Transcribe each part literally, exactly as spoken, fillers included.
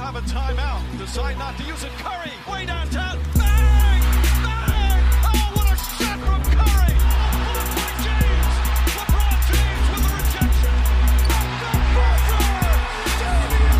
have a timeout. Decide not to use it. Curry, way downtown. Bang! Bang! Oh, what a shot from Curry! Blocked by James. LeBron James with the rejection. The buzzer! Damian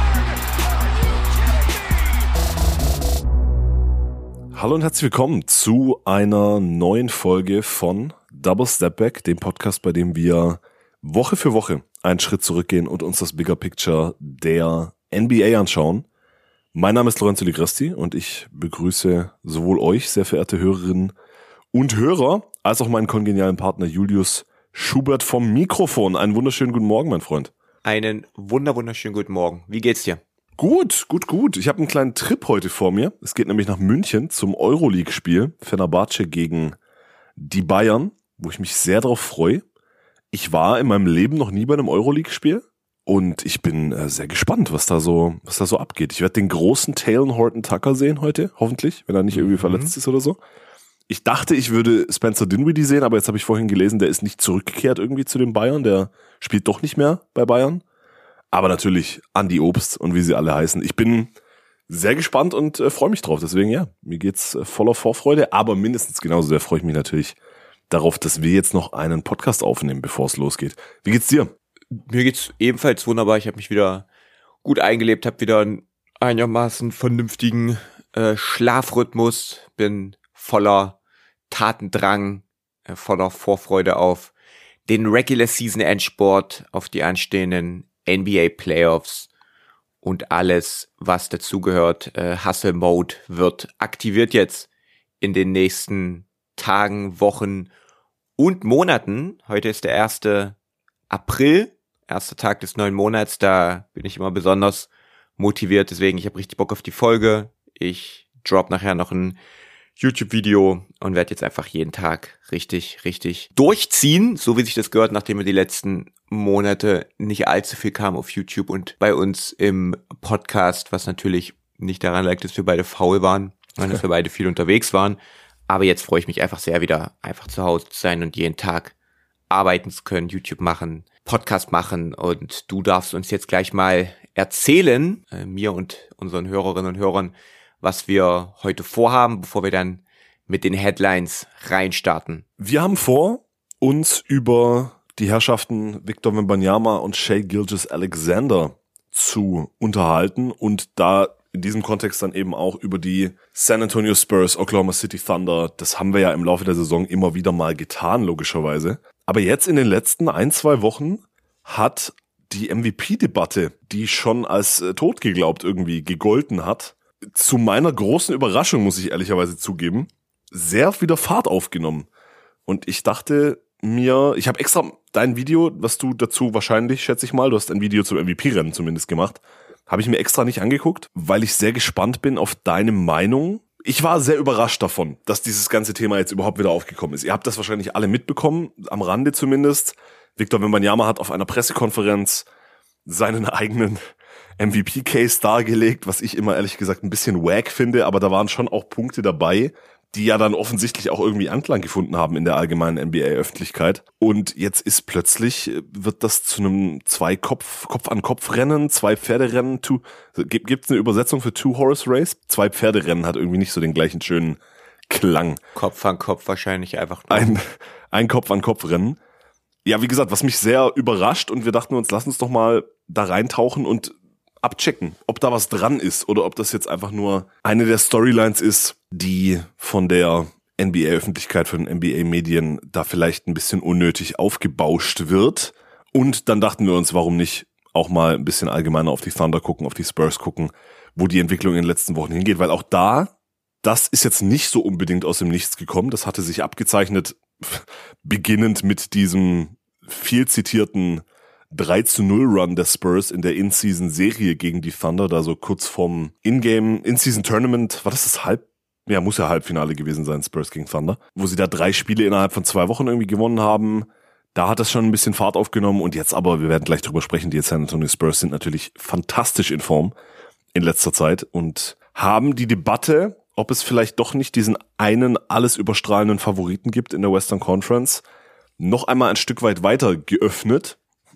Lillard! Are you kidding me? Hallo und herzlich willkommen zu einer neuen Folge von Double Step Back, dem Podcast, bei dem wir Woche für Woche einen Schritt zurückgehen und uns das Bigger Picture der N B A anschauen. Mein Name ist Lorenzo Ligresti und ich begrüße sowohl euch, sehr verehrte Hörerinnen und Hörer, als auch meinen kongenialen Partner Julius Schubert vom Mikrofon. Einen wunderschönen guten Morgen, mein Freund. Einen wunder wunderschönen guten Morgen. Wie geht's dir? Gut, gut, gut. Ich habe einen kleinen Trip heute vor mir. Es geht nämlich nach München zum Euroleague-Spiel Fenerbahce gegen die Bayern, wo ich mich sehr drauf freue. Ich war in meinem Leben noch nie bei einem Euroleague-Spiel und ich bin äh, sehr gespannt, was da so, was da so abgeht. Ich werde den großen Talon Horton Tucker sehen heute, hoffentlich, wenn er nicht irgendwie mhm. verletzt ist oder so. Ich dachte, ich würde Spencer Dinwiddie sehen, aber jetzt habe ich vorhin gelesen, der ist nicht zurückgekehrt irgendwie zu den Bayern. Der spielt doch nicht mehr bei Bayern. Aber natürlich Andi Obst und wie sie alle heißen. Ich bin sehr gespannt und äh, freue mich drauf. Deswegen, ja, mir geht's äh, voller Vorfreude, aber mindestens genauso sehr freue ich mich natürlich darauf, dass wir jetzt noch einen Podcast aufnehmen, bevor es losgeht. Wie geht's dir? Mir geht's ebenfalls wunderbar. Ich habe mich wieder gut eingelebt, habe wieder einen einigermaßen vernünftigen äh, Schlafrhythmus, bin voller Tatendrang, äh, voller Vorfreude auf den Regular Season Endsport, auf die anstehenden N B A Playoffs und alles, was dazugehört. Äh, Hustle Mode wird aktiviert jetzt in den nächsten Tagen, Wochen und Monaten. Heute ist der erste April, erster Tag des neuen Monats. Da bin ich immer besonders motiviert. Deswegen, ich habe richtig Bock auf die Folge. Ich drop nachher noch ein YouTube-Video und werde jetzt einfach jeden Tag richtig, richtig durchziehen, so wie sich das gehört, nachdem wir die letzten Monate nicht allzu viel kam auf YouTube und bei uns im Podcast, was natürlich nicht daran lag, dass wir beide faul waren, sondern dass wir beide viel unterwegs waren. Aber jetzt freue ich mich einfach sehr, wieder einfach zu Hause zu sein und jeden Tag arbeiten zu können, YouTube machen, Podcast machen. Und du darfst uns jetzt gleich mal erzählen, äh, mir und unseren Hörerinnen und Hörern, was wir heute vorhaben, bevor wir dann mit den Headlines reinstarten. Wir haben vor, uns über die Herrschaften Victor Wembanyama und Shai Gilgeous-Alexander zu unterhalten und da in diesem Kontext dann eben auch über die San Antonio Spurs, Oklahoma City Thunder. Das haben wir ja im Laufe der Saison immer wieder mal getan, logischerweise. Aber jetzt in den letzten ein, zwei Wochen hat die M V P-Debatte, die schon als äh, tot geglaubt irgendwie gegolten hat, zu meiner großen Überraschung, muss ich ehrlicherweise zugeben, sehr wieder Fahrt aufgenommen. Und ich dachte mir, ich habe extra dein Video, was du dazu wahrscheinlich, schätze ich mal, du hast ein Video zum M V P-Rennen zumindest gemacht, habe ich mir extra nicht angeguckt, weil ich sehr gespannt bin auf deine Meinung. Ich war sehr überrascht davon, dass dieses ganze Thema jetzt überhaupt wieder aufgekommen ist. Ihr habt das wahrscheinlich alle mitbekommen, am Rande zumindest. Victor Wembanyama hat auf einer Pressekonferenz seinen eigenen M V P-Case dargelegt, was ich immer ehrlich gesagt ein bisschen wack finde, aber da waren schon auch Punkte dabei, die ja dann offensichtlich auch irgendwie Anklang gefunden haben in der allgemeinen N B A-Öffentlichkeit. Und jetzt ist plötzlich, wird das zu einem Zwei-Kopf, Kopf-an-Kopf-Rennen, Zwei-Pferderennen, two, gibt es eine Übersetzung für Two-Horse-Race? Zwei-Pferderennen hat irgendwie nicht so den gleichen schönen Klang. Kopf an Kopf wahrscheinlich einfach nur. Ein, ein Kopf-an-Kopf-Rennen. Ja, wie gesagt, was mich sehr überrascht und wir dachten uns, lass uns doch mal da reintauchen und abchecken, ob da was dran ist oder ob das jetzt einfach nur eine der Storylines ist, die von der N B A-Öffentlichkeit, von den N B A-Medien da vielleicht ein bisschen unnötig aufgebauscht wird. Und dann dachten wir uns, warum nicht auch mal ein bisschen allgemeiner auf die Thunder gucken, auf die Spurs gucken, wo die Entwicklung in den letzten Wochen hingeht. Weil auch da, das ist jetzt nicht so unbedingt aus dem Nichts gekommen. Das hatte sich abgezeichnet, beginnend mit diesem viel zitierten drei zu null Run der Spurs in der In-Season-Serie gegen die Thunder, da so kurz vorm In-Game, In-Season-Tournament, war das das Halb, ja, muss ja Halbfinale gewesen sein, Spurs gegen Thunder, wo sie da drei Spiele innerhalb von zwei Wochen irgendwie gewonnen haben. Da hat das schon ein bisschen Fahrt aufgenommen und jetzt aber, wir werden gleich drüber sprechen, die San Antonio Spurs sind natürlich fantastisch in Form in letzter Zeit und haben die Debatte, ob es vielleicht doch nicht diesen einen alles überstrahlenden Favoriten gibt in der Western Conference, noch einmal ein Stück weit weiter geöffnet,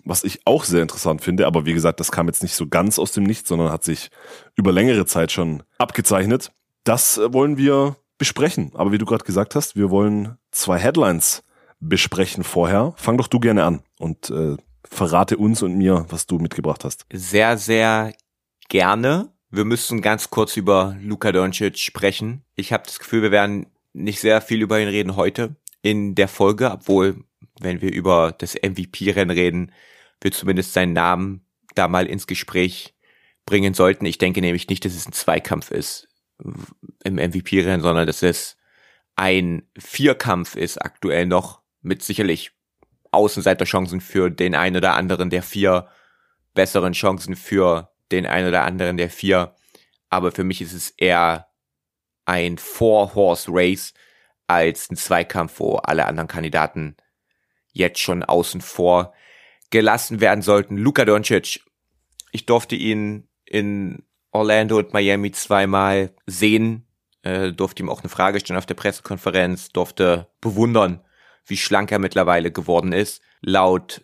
was ich auch sehr interessant finde, aber wie gesagt, das kam jetzt nicht so ganz aus dem Nichts, sondern hat sich über längere Zeit schon abgezeichnet. Das wollen wir besprechen. Aber wie du gerade gesagt hast, wir wollen zwei Headlines besprechen vorher. Fang doch du gerne an und äh, verrate uns und mir, was du mitgebracht hast. Sehr, sehr gerne. Wir müssen ganz kurz über Luka Doncic sprechen. Ich habe das Gefühl, wir werden nicht sehr viel über ihn reden heute in der Folge, obwohl, wenn wir über das M V P-Rennen reden, wir zumindest seinen Namen da mal ins Gespräch bringen sollten. Ich denke nämlich nicht, dass es ein Zweikampf ist im M V P-Rennen, sondern dass es ein Vierkampf ist aktuell noch, mit sicherlich Außenseiterchancen für den einen oder anderen der vier, besseren Chancen für den einen oder anderen der vier. Aber für mich ist es eher ein Four-Horse-Race als ein Zweikampf, wo alle anderen Kandidaten jetzt schon außen vor gelassen werden sollten. Luka Doncic, ich durfte ihn in Orlando und Miami zweimal sehen, äh, durfte ihm auch eine Frage stellen auf der Pressekonferenz, durfte bewundern, wie schlank er mittlerweile geworden ist. Laut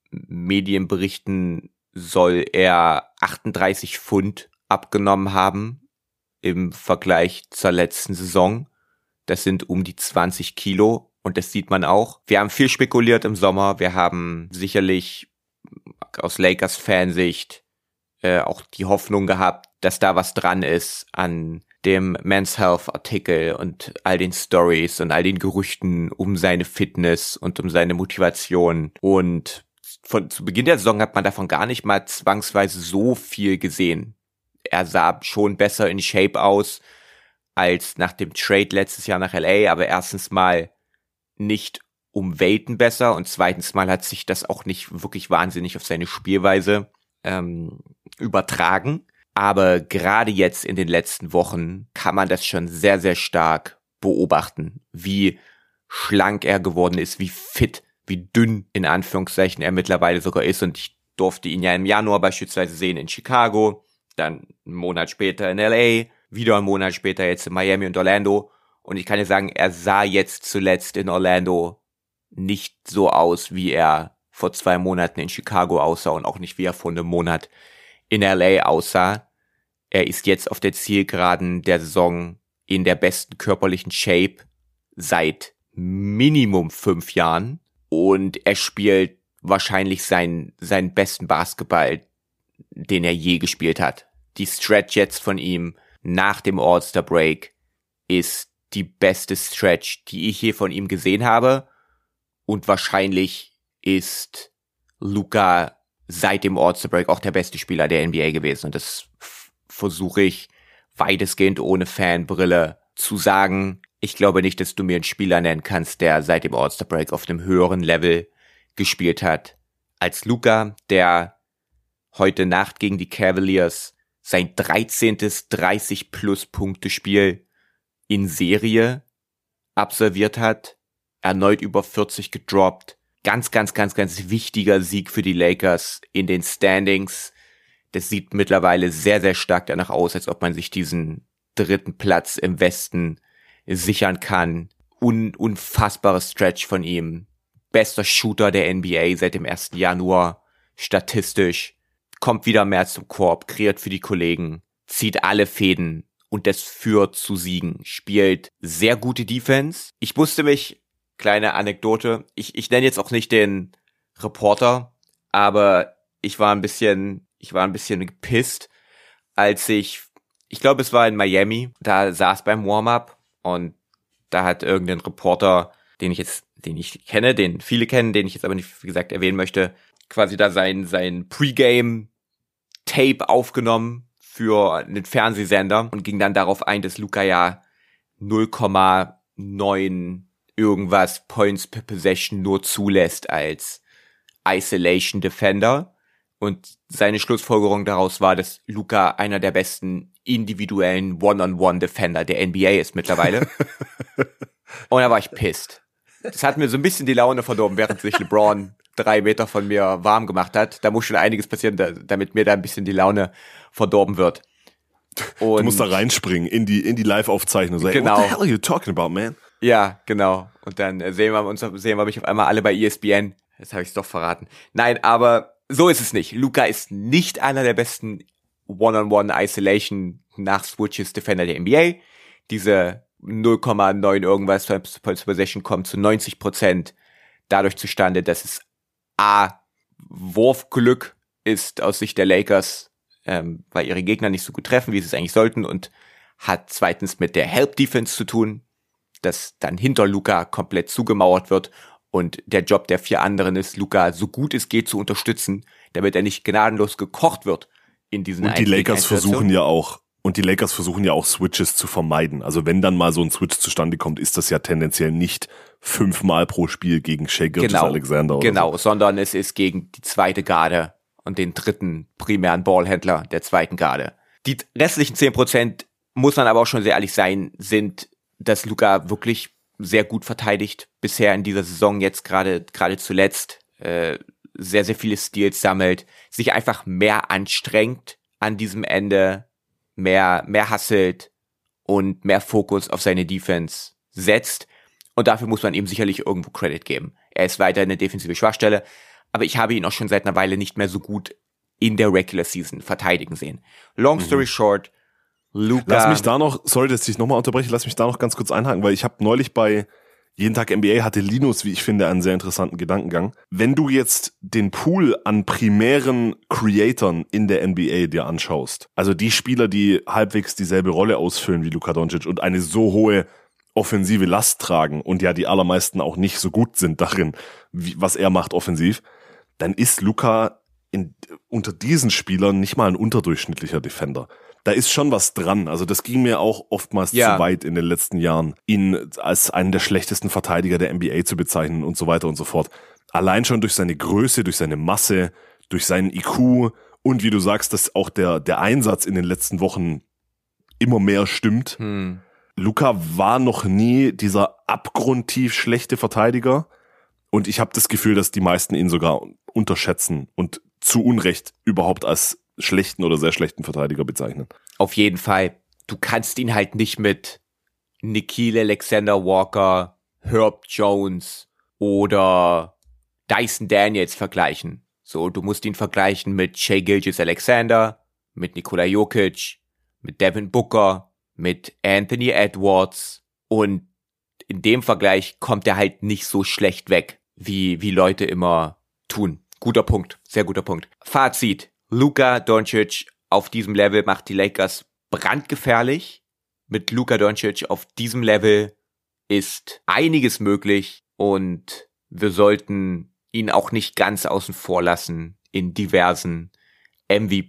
Medienberichten soll er achtunddreißig Pfund abgenommen haben im Vergleich zur letzten Saison. Das sind um die zwanzig Kilo und das sieht man auch. Wir haben viel spekuliert im Sommer. Wir haben sicherlich aus Lakers-Fansicht äh, auch die Hoffnung gehabt, dass da was dran ist an dem Men's Health Artikel und all den Stories und all den Gerüchten um seine Fitness und um seine Motivation. Und von zu Beginn der Saison hat man davon gar nicht mal zwangsweise so viel gesehen. Er sah schon besser in Shape aus als nach dem Trade letztes Jahr nach L A, aber erstens mal nicht um Welten besser und zweitens mal hat sich das auch nicht wirklich wahnsinnig auf seine Spielweise ähm, übertragen. Aber gerade jetzt in den letzten Wochen kann man das schon sehr, sehr stark beobachten, wie schlank er geworden ist, wie fit, wie dünn in Anführungszeichen er mittlerweile sogar ist. Und ich durfte ihn ja im Januar beispielsweise sehen in Chicago, dann einen Monat später in L A, wieder einen Monat später jetzt in Miami und Orlando. Und ich kann dir sagen, er sah jetzt zuletzt in Orlando nicht so aus, wie er vor zwei Monaten in Chicago aussah und auch nicht, wie er vor einem Monat in L A aussah. Er ist jetzt auf der Zielgeraden der Saison in der besten körperlichen Shape seit Minimum fünf Jahren und er spielt wahrscheinlich seinen, seinen besten Basketball, den er je gespielt hat. Die Stretch jetzt von ihm nach dem All-Star Break ist die beste Stretch, die ich je von ihm gesehen habe und wahrscheinlich ist Luka seit dem All-Star Break auch der beste Spieler der N B A gewesen und das f- versuche ich weitestgehend ohne Fanbrille zu sagen. Ich glaube nicht, dass du mir einen Spieler nennen kannst, der seit dem All-Star Break auf einem höheren Level gespielt hat als Luka, der heute Nacht gegen die Cavaliers sein dreizehntes dreißig-Plus-Punkte-Spiel in Serie absolviert hat, erneut über vierzig gedroppt. Ganz, ganz, ganz, ganz wichtiger Sieg für die Lakers in den Standings. Das sieht mittlerweile sehr, sehr stark danach aus, als ob man sich diesen dritten Platz im Westen sichern kann. Un- unfassbares Stretch von ihm. Bester Shooter der N B A seit dem ersten Januar. Statistisch. Kommt wieder mehr zum Korb, kreiert für die Kollegen, zieht alle Fäden und das führt zu Siegen. Spielt sehr gute Defense. Ich musste mich, kleine Anekdote, ich, ich nenne jetzt auch nicht den Reporter, aber ich war ein bisschen, ich war ein bisschen gepisst, als ich, ich glaube es war in Miami, da saß beim Warm-Up und da hat irgendein Reporter, den ich jetzt, den ich kenne, den viele kennen, den ich jetzt aber nicht, wie gesagt, erwähnen möchte, quasi da sein, sein Pre-Game-Tape aufgenommen für einen Fernsehsender und ging dann darauf ein, dass Luka ja null Komma neun irgendwas Points per Possession nur zulässt als Isolation Defender. Und seine Schlussfolgerung daraus war, dass Luka einer der besten individuellen One-on-One-Defender der N B A ist mittlerweile. Und da war ich pissed. Das hat mir so ein bisschen die Laune verdorben, während sich LeBron drei Meter von mir warm gemacht hat. Da muss schon einiges passieren, da, damit mir da ein bisschen die Laune verdorben wird. Und du musst da reinspringen in die in die Live-Aufzeichnung. So, genau. What the hell are you talking about, man? Ja, genau. Und dann sehen wir uns, sehen wir mich auf einmal alle bei E S P N Jetzt habe ich es doch verraten. Nein, aber so ist es nicht. Luka ist nicht einer der besten One-on-One-Isolation nach Switches Defender der N B A. Diese null Komma neun irgendwas Points per Possession kommt zu neunzig Prozent dadurch zustande, dass es A, Wurfglück ist aus Sicht der Lakers, ähm, weil ihre Gegner nicht so gut treffen, wie sie es eigentlich sollten, und hat zweitens mit der Help-Defense zu tun, dass dann hinter Luka komplett zugemauert wird und der Job der vier anderen ist, Luka so gut es geht zu unterstützen, damit er nicht gnadenlos gekocht wird in diesen Und die Lakers versuchen ja auch Und die Lakers versuchen ja auch Switches zu vermeiden. Also wenn dann mal so ein Switch zustande kommt, ist das ja tendenziell nicht fünfmal pro Spiel gegen Shai Gilgeous-Alexander. Oder Genau, so. sondern es ist gegen die zweite Garde und den dritten primären Ballhändler der zweiten Garde. Die restlichen zehn Prozent, muss man aber auch schon sehr ehrlich sein, sind, dass Luka wirklich sehr gut verteidigt bisher in dieser Saison, jetzt gerade gerade zuletzt äh, sehr, sehr viele Steals sammelt, sich einfach mehr anstrengt an diesem Ende, mehr, mehr hustelt und mehr Fokus auf seine Defense setzt. Und dafür muss man ihm sicherlich irgendwo Credit geben. Er ist weiter eine defensive Schwachstelle, aber ich habe ihn auch schon seit einer Weile nicht mehr so gut in der Regular Season verteidigen sehen. Long story mhm. short, Luka... Lass mich da noch, sorry, dass ich nochmal unterbreche, lass mich da noch ganz kurz einhaken, weil ich habe neulich bei Jeden Tag N B A hatte Linus, wie ich finde, einen sehr interessanten Gedankengang. Wenn du jetzt den Pool an primären Creatoren in der N B A dir anschaust, also die Spieler, die halbwegs dieselbe Rolle ausfüllen wie Luka Doncic und eine so hohe offensive Last tragen und ja die allermeisten auch nicht so gut sind darin, wie, was er macht offensiv, dann ist Luka in, unter diesen Spielern nicht mal ein unterdurchschnittlicher Defender. Da ist schon was dran. Also das ging mir auch oftmals ja. zu weit in den letzten Jahren, ihn als einen der schlechtesten Verteidiger der N B A zu bezeichnen und so weiter und so fort. Allein schon durch seine Größe, durch seine Masse, durch seinen I Q und wie du sagst, dass auch der, der Einsatz in den letzten Wochen immer mehr stimmt. Hm. Luka war noch nie dieser abgrundtief schlechte Verteidiger und ich habe das Gefühl, dass die meisten ihn sogar unterschätzen und zu Unrecht überhaupt als schlechten oder sehr schlechten Verteidiger bezeichnen. Auf jeden Fall. Du kannst ihn halt nicht mit Nickeil Alexander-Walker, Herb Jones oder Dyson Daniels vergleichen. So, du musst ihn vergleichen mit Shai Gilgeous-Alexander, mit Nikola Jokic, mit Devin Booker, mit Anthony Edwards, und in dem Vergleich kommt er halt nicht so schlecht weg, wie, wie Leute immer tun. Guter Punkt, sehr guter Punkt. Fazit: Luka Doncic auf diesem Level macht die Lakers brandgefährlich. Mit Luka Doncic auf diesem Level ist einiges möglich und wir sollten ihn auch nicht ganz außen vor lassen in diversen M V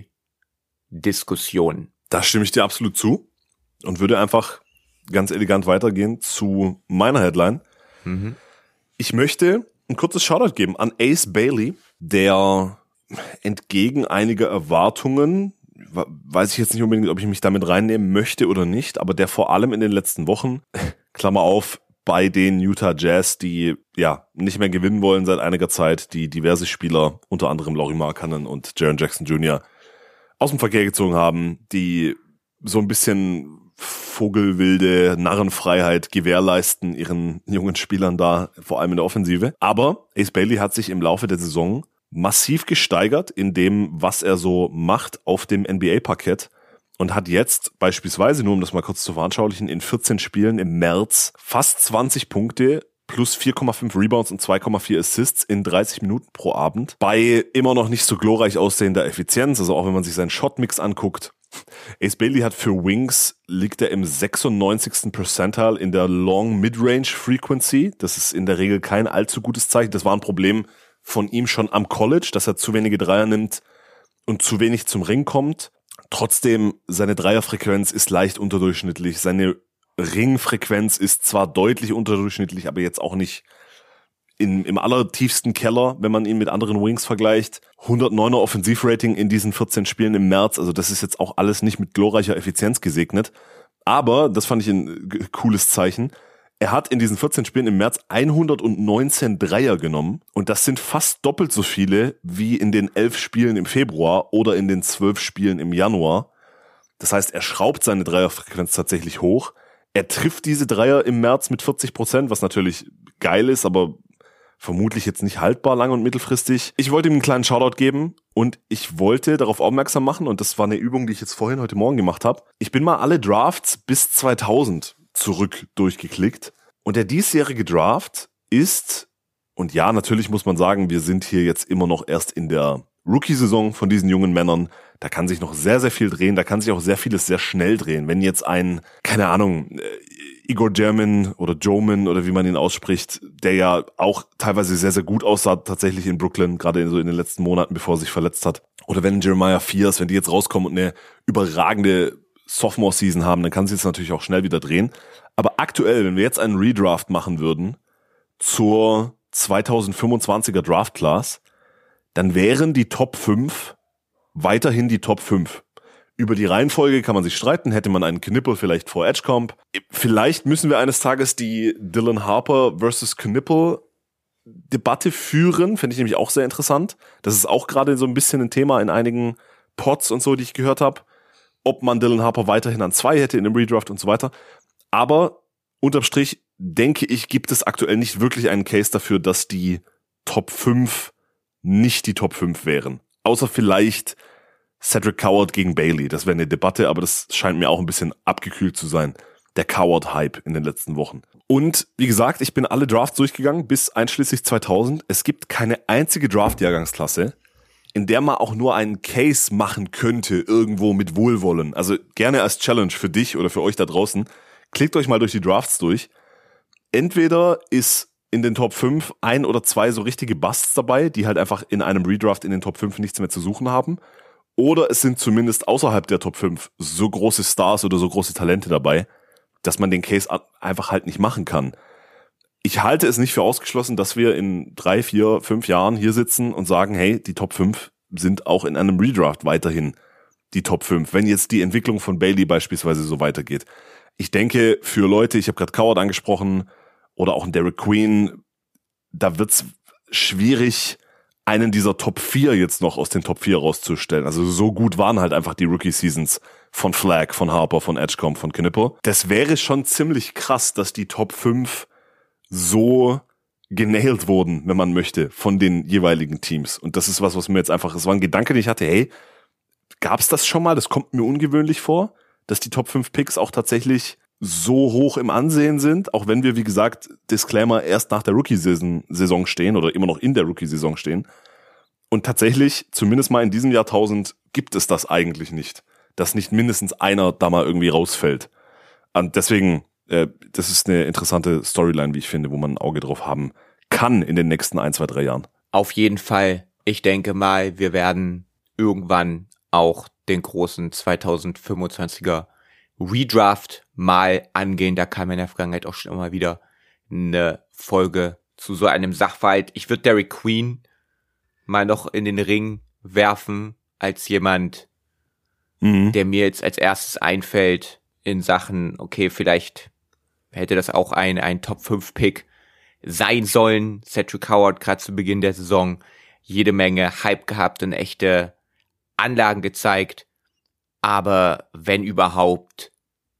P-Diskussionen. Da stimme ich dir absolut zu und würde einfach ganz elegant weitergehen zu meiner Headline. Mhm. Ich möchte ein kurzes Shoutout geben an Ace Bailey, der entgegen einiger Erwartungen, weiß ich jetzt nicht unbedingt, ob ich mich damit reinnehmen möchte oder nicht, aber der vor allem in den letzten Wochen, Klammer auf, bei den Utah Jazz, die ja nicht mehr gewinnen wollen seit einiger Zeit, die diverse Spieler, unter anderem Lauri Markkanen und Jaren Jackson Junior aus dem Verkehr gezogen haben, die so ein bisschen vogelwilde Narrenfreiheit gewährleisten ihren jungen Spielern da, vor allem in der Offensive. Aber Ace Bailey hat sich im Laufe der Saison massiv gesteigert in dem, was er so macht auf dem N B A-Parkett und hat jetzt beispielsweise, nur um das mal kurz zu veranschaulichen, in vierzehn Spielen im März fast zwanzig Punkte plus vier Komma fünf Rebounds und zwei Komma vier Assists in dreißig Minuten pro Abend. Bei immer noch nicht so glorreich aussehender Effizienz, also auch wenn man sich seinen Shotmix anguckt. Ace Bailey hat für Wings, liegt er im sechsundneunzigsten Percentile in der Long Midrange Frequency. Das ist in der Regel kein allzu gutes Zeichen. Das war ein Problem von ihm schon am College, dass er zu wenige Dreier nimmt und zu wenig zum Ring kommt. Trotzdem, seine Dreierfrequenz ist leicht unterdurchschnittlich. Seine Ringfrequenz ist zwar deutlich unterdurchschnittlich, aber jetzt auch nicht in, im allertiefsten Keller, wenn man ihn mit anderen Wings vergleicht. hundertneuner Offensivrating in diesen vierzehn Spielen im März. Also das ist jetzt auch alles nicht mit glorreicher Effizienz gesegnet. Aber, das fand ich ein cooles Zeichen, er hat in diesen vierzehn Spielen im März hundertneunzehn Dreier genommen und das sind fast doppelt so viele wie in den elf Spielen im Februar oder in den zwölf Spielen im Januar. Das heißt, er schraubt seine Dreierfrequenz tatsächlich hoch. Er trifft diese Dreier im März mit vierzig Prozent, was natürlich geil ist, aber vermutlich jetzt nicht haltbar lang- und mittelfristig. Ich wollte ihm einen kleinen Shoutout geben und ich wollte darauf aufmerksam machen, und das war eine Übung, die ich jetzt vorhin heute Morgen gemacht habe. Ich bin mal alle Drafts bis zweitausend zurück durchgeklickt und der diesjährige Draft ist, und ja, natürlich muss man sagen, wir sind hier jetzt immer noch erst in der Rookie-Saison von diesen jungen Männern. Da kann sich noch sehr, sehr viel drehen. Da kann sich auch sehr vieles sehr schnell drehen. Wenn jetzt ein, keine Ahnung, Igor German oder Joman oder wie man ihn ausspricht, der ja auch teilweise sehr, sehr gut aussah tatsächlich in Brooklyn, gerade so in den letzten Monaten, bevor er sich verletzt hat. Oder wenn Jeremiah Fears, wenn die jetzt rauskommen und eine überragende Sophomore-Season haben, dann kann sich das natürlich auch schnell wieder drehen. Aber aktuell, wenn wir jetzt einen Redraft machen würden zur zweitausendfünfundzwanziger Draft-Class, dann wären die Top fünf weiterhin die Top fünf. Über die Reihenfolge kann man sich streiten. Hätte man einen Knippel vielleicht vor Edgecomb? Vielleicht müssen wir eines Tages die Dylan Harper versus Knippel Debatte führen. Finde ich nämlich auch sehr interessant. Das ist auch gerade so ein bisschen ein Thema in einigen Pods und so, die ich gehört habe. Ob man Dylan Harper weiterhin an zwei hätte in dem Redraft und so weiter. Aber unterm Strich denke ich, gibt es aktuell nicht wirklich einen Case dafür, dass die Top fünf nicht die Top fünf wären. Außer vielleicht Cedric Coward gegen Bailey. Das wäre eine Debatte, aber das scheint mir auch ein bisschen abgekühlt zu sein. Der Coward-Hype in den letzten Wochen. Und wie gesagt, ich bin alle Drafts durchgegangen bis einschließlich zweitausend. Es gibt keine einzige Draft-Jahrgangsklasse, in der man auch nur einen Case machen könnte, irgendwo mit Wohlwollen. Also gerne als Challenge für dich oder für euch da draußen. Klickt euch mal durch die Drafts durch. Entweder ist in den Top fünf ein oder zwei so richtige Busts dabei, die halt einfach in einem Redraft in den Top fünf nichts mehr zu suchen haben. Oder es sind zumindest außerhalb der Top fünf so große Stars oder so große Talente dabei, dass man den Case einfach halt nicht machen kann. Ich halte es nicht für ausgeschlossen, dass wir in drei, vier, fünf Jahren hier sitzen und sagen, hey, die Top fünf sind auch in einem Redraft weiterhin die Top fünf, wenn jetzt die Entwicklung von Bailey beispielsweise so weitergeht. Ich denke, für Leute, ich habe gerade Coward angesprochen, oder auch ein Derek Queen, da wird's schwierig, einen dieser Top vier jetzt noch aus den Top vier rauszustellen. Also so gut waren halt einfach die Rookie-Seasons von Flagg, von Harper, von Edgecomb, von Knippel. Das wäre schon ziemlich krass, dass die Top fünf so genailt wurden, wenn man möchte, von den jeweiligen Teams. Und das ist was, was mir jetzt einfach, es war ein Gedanke, den ich hatte, hey, gab's das schon mal? Das kommt mir ungewöhnlich vor, dass die Top fünf Picks auch tatsächlich so hoch im Ansehen sind, auch wenn wir, wie gesagt, Disclaimer, erst nach der Rookie-Saison stehen oder immer noch in der Rookie-Saison stehen. Und tatsächlich, zumindest mal in diesem Jahrtausend, gibt es das eigentlich nicht, dass nicht mindestens einer da mal irgendwie rausfällt. Und deswegen, äh, das ist eine interessante Storyline, wie ich finde, wo man ein Auge drauf haben kann in den nächsten ein, zwei, drei Jahren. Auf jeden Fall. Ich denke mal, wir werden irgendwann auch den großen zweitausendfünfundzwanziger Redraft mal angehen. Da kam in der Vergangenheit auch schon immer wieder eine Folge zu so einem Sachverhalt. Ich würde Derek Queen mal noch in den Ring werfen als jemand, mhm. der mir jetzt als erstes einfällt in Sachen, okay, vielleicht hätte das auch ein, ein Top fünf Pick sein sollen. Cedric Coward gerade zu Beginn der Saison jede Menge Hype gehabt und echte Anlagen gezeigt. Aber wenn überhaupt,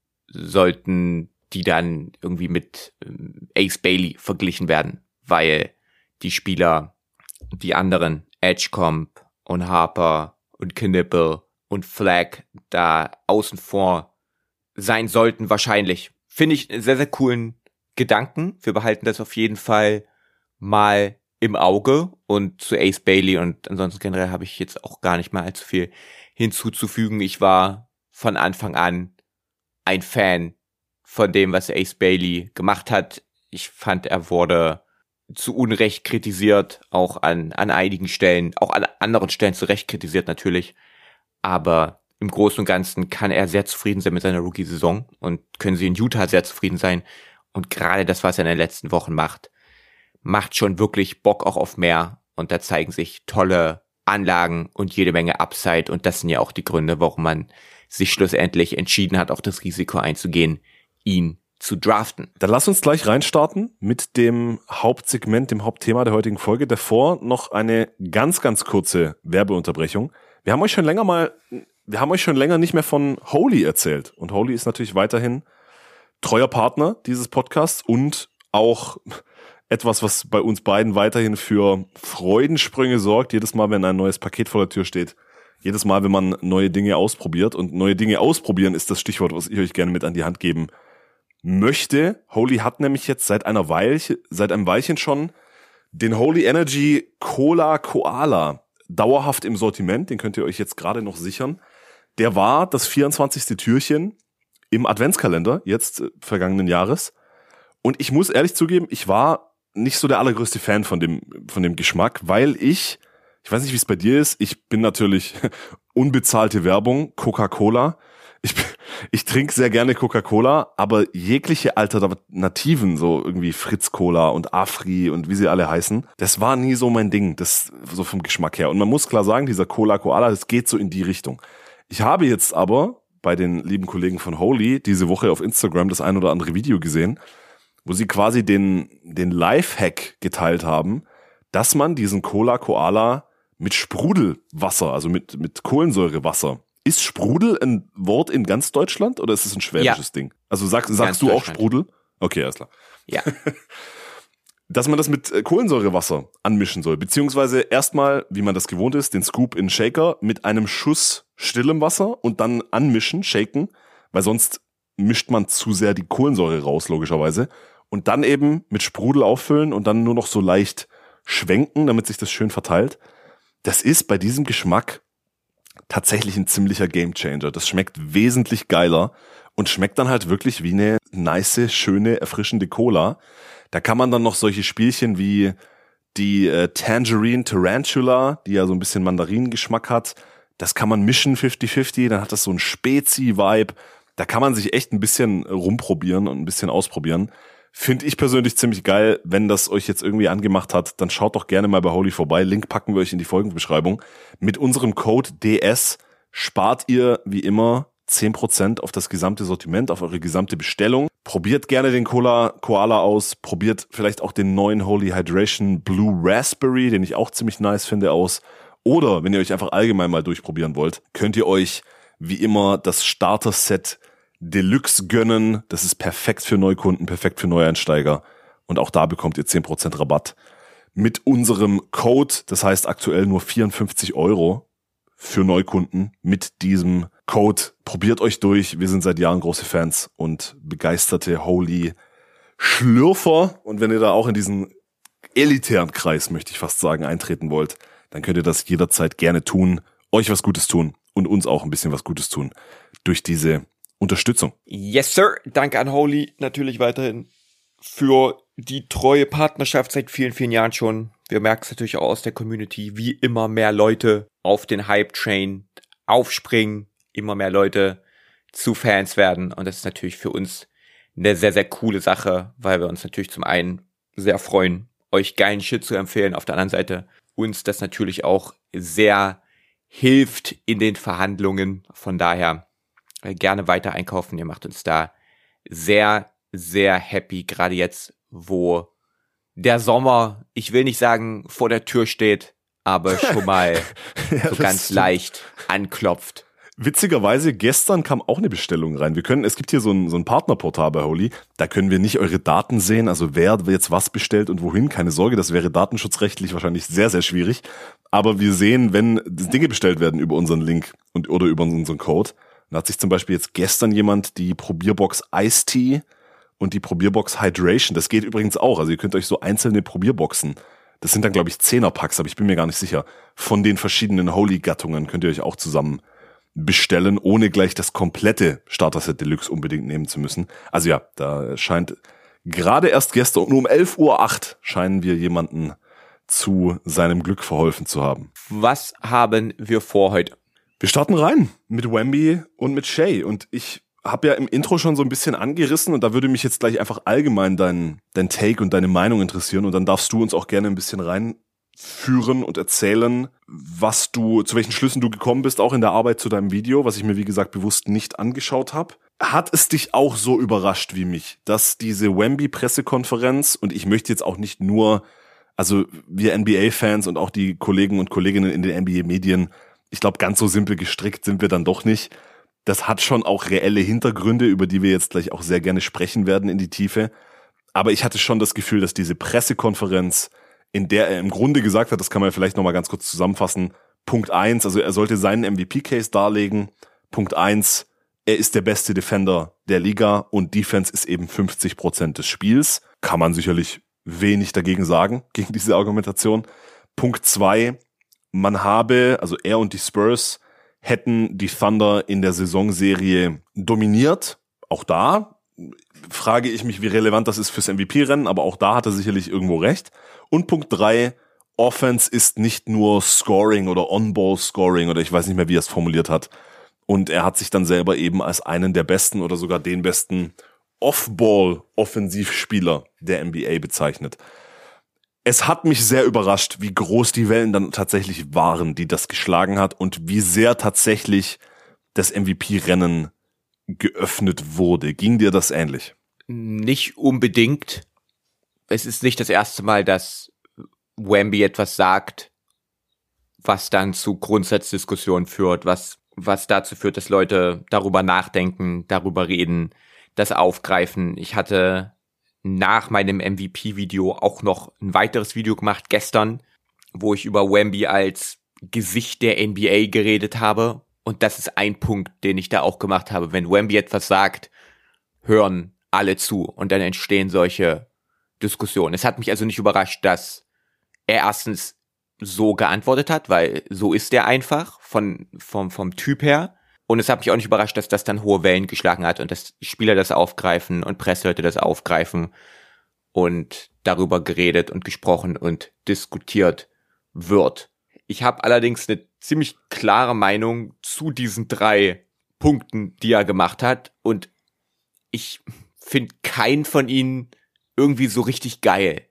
sollten die dann irgendwie mit Ace Bailey verglichen werden, weil die Spieler, die anderen, Edgecomb und Harper und Knippel und Flagg da außen vor sein sollten wahrscheinlich. Finde ich einen sehr, sehr coolen Gedanken. Wir behalten das auf jeden Fall mal im Auge. Und zu Ace Bailey und ansonsten generell habe ich jetzt auch gar nicht mal allzu viel hinzuzufügen. Ich war von Anfang an ein Fan von dem, was Ace Bailey gemacht hat. Ich fand, er wurde zu Unrecht kritisiert, auch an, an einigen Stellen, auch an anderen Stellen zu Recht kritisiert natürlich. Aber im Großen und Ganzen kann er sehr zufrieden sein mit seiner Rookie-Saison und können sie in Utah sehr zufrieden sein. Und gerade das, was er in den letzten Wochen macht, macht schon wirklich Bock auch auf mehr. Und da zeigen sich tolle Anlagen und jede Menge Upside. Und das sind ja auch die Gründe, warum man sich schlussendlich entschieden hat, auch das Risiko einzugehen, ihn zu draften. Dann lass uns gleich reinstarten mit dem Hauptsegment, dem Hauptthema der heutigen Folge. Davor noch eine ganz, ganz kurze Werbeunterbrechung. Wir haben euch schon länger mal, wir haben euch schon länger nicht mehr von Holy erzählt. Und Holy ist natürlich weiterhin treuer Partner dieses Podcasts und auch etwas, was bei uns beiden weiterhin für Freudensprünge sorgt, jedes Mal, wenn ein neues Paket vor der Tür steht. Jedes Mal, wenn man neue Dinge ausprobiert. Und neue Dinge ausprobieren ist das Stichwort, was ich euch gerne mit an die Hand geben möchte. Holy hat nämlich jetzt seit einer Weile, seit einem Weilchen schon den Holy Energy Cola Koala dauerhaft im Sortiment. Den könnt ihr euch jetzt gerade noch sichern. Der war das vierundzwanzigste Türchen im Adventskalender, jetzt äh, vergangenen Jahres. Und ich muss ehrlich zugeben, ich war nicht so der allergrößte Fan von dem, von dem Geschmack, weil ich, ich weiß nicht, wie es bei dir ist, ich bin natürlich unbezahlte Werbung, Coca-Cola. Ich, ich trinke sehr gerne Coca-Cola, aber jegliche Alternativen, so irgendwie Fritz-Cola und Afri und wie sie alle heißen, das war nie so mein Ding, das so vom Geschmack her. Und man muss klar sagen, dieser Cola-Koala, das geht so in die Richtung. Ich habe jetzt aber bei den lieben Kollegen von Holy diese Woche auf Instagram das ein oder andere Video gesehen, wo sie quasi den, den Lifehack geteilt haben, dass man diesen Cola-Koala mit Sprudelwasser, also mit, mit Kohlensäurewasser. Ist Sprudel ein Wort in ganz Deutschland oder ist es ein schwäbisches ja. Ding? Also sag, sagst du auch Sprudel? Okay, alles klar. Ja. Dass man das mit Kohlensäurewasser anmischen soll, beziehungsweise erstmal, wie man das gewohnt ist, den Scoop in Shaker mit einem Schuss stillem Wasser und dann anmischen, shaken, weil sonst mischt man zu sehr die Kohlensäure raus, logischerweise. Und dann eben mit Sprudel auffüllen und dann nur noch so leicht schwenken, damit sich das schön verteilt. Das ist bei diesem Geschmack tatsächlich ein ziemlicher Gamechanger. Das schmeckt wesentlich geiler und schmeckt dann halt wirklich wie eine nice, schöne, erfrischende Cola. Da kann man dann noch solche Spielchen wie die äh, Tangerine Tarantula, die ja so ein bisschen Mandarinengeschmack hat. Das kann man mischen fifty fifty, dann hat das so ein Spezi-Vibe. Da kann man sich echt ein bisschen rumprobieren und ein bisschen ausprobieren. Finde ich persönlich ziemlich geil. Wenn das euch jetzt irgendwie angemacht hat, dann schaut doch gerne mal bei Holy vorbei. Link packen wir euch in die Folgenbeschreibung. Mit unserem Code D S spart ihr wie immer zehn Prozent auf das gesamte Sortiment, auf eure gesamte Bestellung. Probiert gerne den Cola Koala aus. Probiert vielleicht auch den neuen Holy Hydration Blue Raspberry, den ich auch ziemlich nice finde, aus. Oder wenn ihr euch einfach allgemein mal durchprobieren wollt, könnt ihr euch wie immer das Starter-Set Deluxe gönnen. Das ist perfekt für Neukunden, perfekt für Neueinsteiger. Und auch da bekommt ihr zehn Prozent Rabatt mit unserem Code. Das heißt aktuell nur vierundfünfzig Euro für Neukunden mit diesem Code. Probiert euch durch. Wir sind seit Jahren große Fans und begeisterte Holy Schlürfer. Und wenn ihr da auch in diesen elitären Kreis, möchte ich fast sagen, eintreten wollt, dann könnt ihr das jederzeit gerne tun. Euch was Gutes tun und uns auch ein bisschen was Gutes tun durch diese Unterstützung. Yes, sir. Danke an Holy natürlich weiterhin für die treue Partnerschaft seit vielen, vielen Jahren schon. Wir merken es natürlich auch aus der Community, wie immer mehr Leute auf den Hype-Train aufspringen, immer mehr Leute zu Fans werden. Und das ist natürlich für uns eine sehr, sehr coole Sache, weil wir uns natürlich zum einen sehr freuen, euch geilen Shit zu empfehlen. Auf der anderen Seite uns das natürlich auch sehr hilft in den Verhandlungen. Von daher gerne weiter einkaufen. Ihr macht uns da sehr, sehr happy. Gerade jetzt, wo der Sommer, ich will nicht sagen, vor der Tür steht, aber schon mal ja, so ganz stimmt. leicht anklopft. Witzigerweise, gestern kam auch eine Bestellung rein. Wir können, es gibt hier so ein, so ein Partnerportal bei Holy, da können wir nicht eure Daten sehen, also wer jetzt was bestellt und wohin, keine Sorge, das wäre datenschutzrechtlich wahrscheinlich sehr, sehr schwierig. Aber wir sehen, wenn Dinge bestellt werden über unseren Link und oder über unseren Code. Da hat sich zum Beispiel jetzt gestern jemand die Probierbox Ice Tea und die Probierbox Hydration, das geht übrigens auch, also ihr könnt euch so einzelne Probierboxen, das sind dann glaube ich Zehnerpacks, aber ich bin mir gar nicht sicher, von den verschiedenen Holy-Gattungen könnt ihr euch auch zusammen bestellen, ohne gleich das komplette Starter-Set Deluxe unbedingt nehmen zu müssen. Also ja, da scheint gerade erst gestern um elf Uhr acht scheinen wir jemanden zu seinem Glück verholfen zu haben. Was haben wir vor heute? Wir starten rein mit Wemby und mit Shai und ich habe ja im Intro schon so ein bisschen angerissen und da würde mich jetzt gleich einfach allgemein dein, dein Take und deine Meinung interessieren und dann darfst du uns auch gerne ein bisschen reinführen und erzählen, was du, zu welchen Schlüssen du gekommen bist, auch in der Arbeit zu deinem Video, was ich mir wie gesagt bewusst nicht angeschaut habe. Hat es dich auch so überrascht wie mich, dass diese Wemby-Pressekonferenz, und ich möchte jetzt auch nicht nur, also wir N B A-Fans und auch die Kollegen und Kolleginnen in den N B A-Medien, ich glaube, ganz so simpel gestrickt sind wir dann doch nicht. Das hat schon auch reelle Hintergründe, über die wir jetzt gleich auch sehr gerne sprechen werden in die Tiefe. Aber ich hatte schon das Gefühl, dass diese Pressekonferenz, in der er im Grunde gesagt hat, das kann man vielleicht nochmal ganz kurz zusammenfassen, Punkt eins, also er sollte seinen M V P-Case darlegen. Punkt eins, er ist der beste Defender der Liga und Defense ist eben fünfzig Prozent des Spiels. Kann man sicherlich wenig dagegen sagen, gegen diese Argumentation. Punkt zwei, man habe, also er und die Spurs hätten die Thunder in der Saisonserie dominiert. Auch da frage ich mich, wie relevant das ist fürs M V P-Rennen, aber auch da hat er sicherlich irgendwo recht. Und Punkt drei, Offense ist nicht nur Scoring oder On-Ball-Scoring oder ich weiß nicht mehr, wie er es formuliert hat. Und er hat sich dann selber eben als einen der besten oder sogar den besten Off-Ball-Offensivspieler der N B A bezeichnet. Es hat mich sehr überrascht, wie groß die Wellen dann tatsächlich waren, die das geschlagen hat und wie sehr tatsächlich das M V P-Rennen geöffnet wurde. Ging dir das ähnlich? Nicht unbedingt. Es ist nicht das erste Mal, dass Wemby etwas sagt, was dann zu Grundsatzdiskussionen führt, was, was dazu führt, dass Leute darüber nachdenken, darüber reden, das aufgreifen. Ich hatte nach meinem M V P-Video auch noch ein weiteres Video gemacht, gestern, wo ich über Wemby als Gesicht der N B A geredet habe. Und das ist ein Punkt, den ich da auch gemacht habe. Wenn Wemby etwas sagt, hören alle zu und dann entstehen solche Diskussionen. Es hat mich also nicht überrascht, dass er erstens so geantwortet hat, weil so ist er einfach von, vom, vom Typ her. Und es hat mich auch nicht überrascht, dass das dann hohe Wellen geschlagen hat und dass Spieler das aufgreifen und Presseleute das aufgreifen und darüber geredet und gesprochen und diskutiert wird. Ich habe allerdings eine ziemlich klare Meinung zu diesen drei Punkten, die er gemacht hat. Und ich finde keinen von ihnen irgendwie so richtig geil.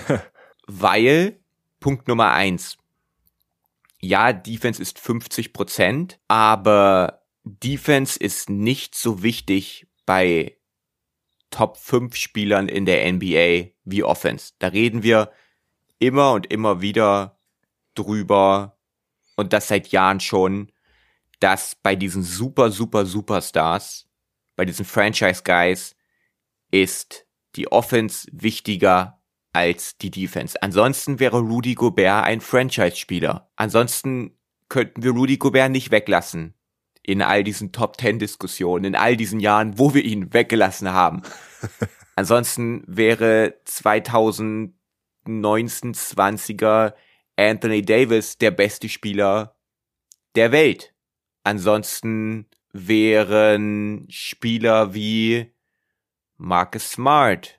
Weil, Punkt Nummer eins, ja, Defense ist fünfzig Prozent, aber Defense ist nicht so wichtig bei Top fünf Spielern in der N B A wie Offense. Da reden wir immer und immer wieder drüber und das seit Jahren schon, dass bei diesen super, super, Superstars, bei diesen Franchise-Guys ist die Offense wichtiger als die Defense. Ansonsten wäre Rudy Gobert ein Franchise-Spieler. Ansonsten könnten wir Rudy Gobert nicht weglassen in all diesen Top Ten Diskussionen, in all diesen Jahren, wo wir ihn weggelassen haben. Ansonsten wäre zwanzig neunzehn, zwanziger Anthony Davis der beste Spieler der Welt. Ansonsten wären Spieler wie Marcus Smart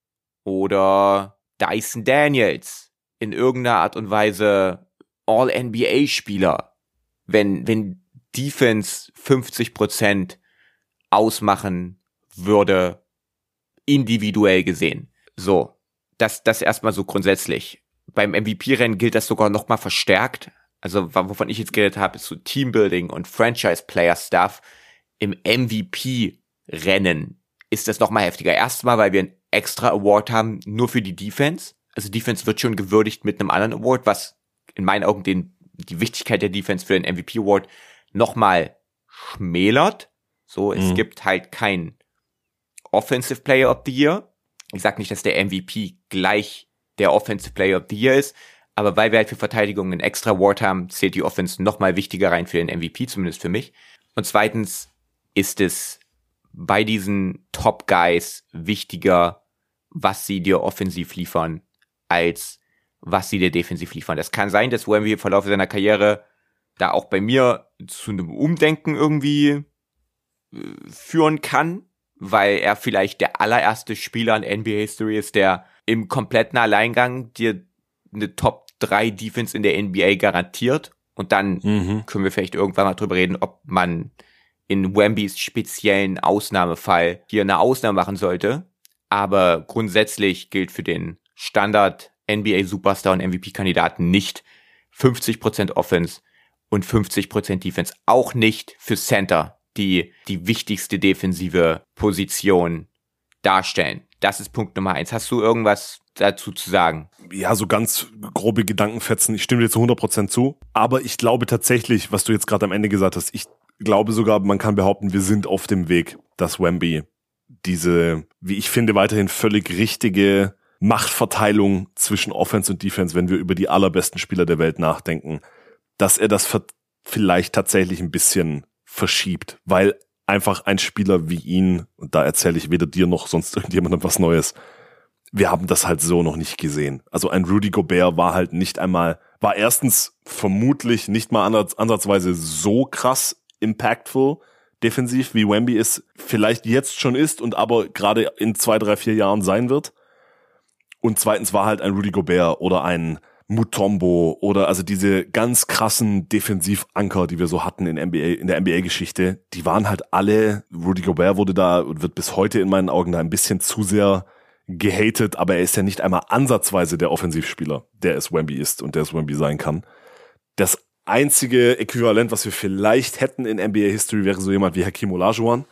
oder Dyson Daniels in irgendeiner Art und Weise All-N B A-Spieler, wenn, wenn Defense fünfzig Prozent ausmachen würde, individuell gesehen. So, das, das erstmal so grundsätzlich. Beim M V P-Rennen gilt das sogar nochmal verstärkt. Also, wovon ich jetzt geredet habe, ist so Teambuilding und Franchise-Player-Stuff. Im M V P-Rennen ist das nochmal heftiger. Erstmal, weil wir einen extra Award haben, nur für die Defense. Also Defense wird schon gewürdigt mit einem anderen Award, was in meinen Augen den, die Wichtigkeit der Defense für den M V P Award nochmal schmälert. So, es mhm. gibt halt kein Offensive Player of the Year. Ich sag nicht, dass der M V P gleich der Offensive Player of the Year ist, aber weil wir halt für Verteidigung einen extra Award haben, zählt die Offense nochmal wichtiger rein für den M V P, zumindest für mich. Und zweitens ist es bei diesen Top Guys wichtiger, was sie dir offensiv liefern, als was sie dir defensiv liefern. Das kann sein, dass Wemby im Verlauf seiner Karriere da auch bei mir zu einem Umdenken irgendwie äh, führen kann, weil er vielleicht der allererste Spieler in N B A-History ist, der im kompletten Alleingang dir eine Top drei Defense in der N B A garantiert. Und dann mhm. können wir vielleicht irgendwann mal drüber reden, ob man in Wembys speziellen Ausnahmefall hier eine Ausnahme machen sollte. Aber grundsätzlich gilt für den Standard N B A-Superstar und M V P-Kandidaten nicht fünfzig Prozent Offense und fünfzig Prozent Defense. Auch nicht für Center, die die wichtigste defensive Position darstellen. Das ist Punkt Nummer eins. Hast du irgendwas dazu zu sagen? Ja, so ganz grobe Gedankenfetzen. Ich stimme dir zu hundert Prozent zu. Aber ich glaube tatsächlich, was du jetzt gerade am Ende gesagt hast, ich glaube sogar, man kann behaupten, wir sind auf dem Weg, dass Wemby diese, wie ich finde, weiterhin völlig richtige Machtverteilung zwischen Offense und Defense, wenn wir über die allerbesten Spieler der Welt nachdenken, dass er das vielleicht tatsächlich ein bisschen verschiebt, weil einfach ein Spieler wie ihn, und da erzähle ich weder dir noch sonst irgendjemandem was Neues, wir haben das halt so noch nicht gesehen. Also ein Rudy Gobert war halt nicht einmal, war erstens vermutlich nicht mal ansatzweise so krass impactful defensiv, wie Wemby es vielleicht jetzt schon ist und aber gerade in zwei, drei, vier Jahren sein wird. Und zweitens war halt ein Rudy Gobert oder ein Mutombo oder also diese ganz krassen Defensivanker, die wir so hatten in N B A, in der N B A-Geschichte, die waren halt alle, Rudy Gobert wurde da und wird bis heute in meinen Augen da ein bisschen zu sehr gehatet, aber er ist ja nicht einmal ansatzweise der Offensivspieler, der es Wemby ist und der es Wemby sein kann. Das einzige Äquivalent, was wir vielleicht hätten in N B A-History, wäre so jemand wie Hakeem Olajuwon.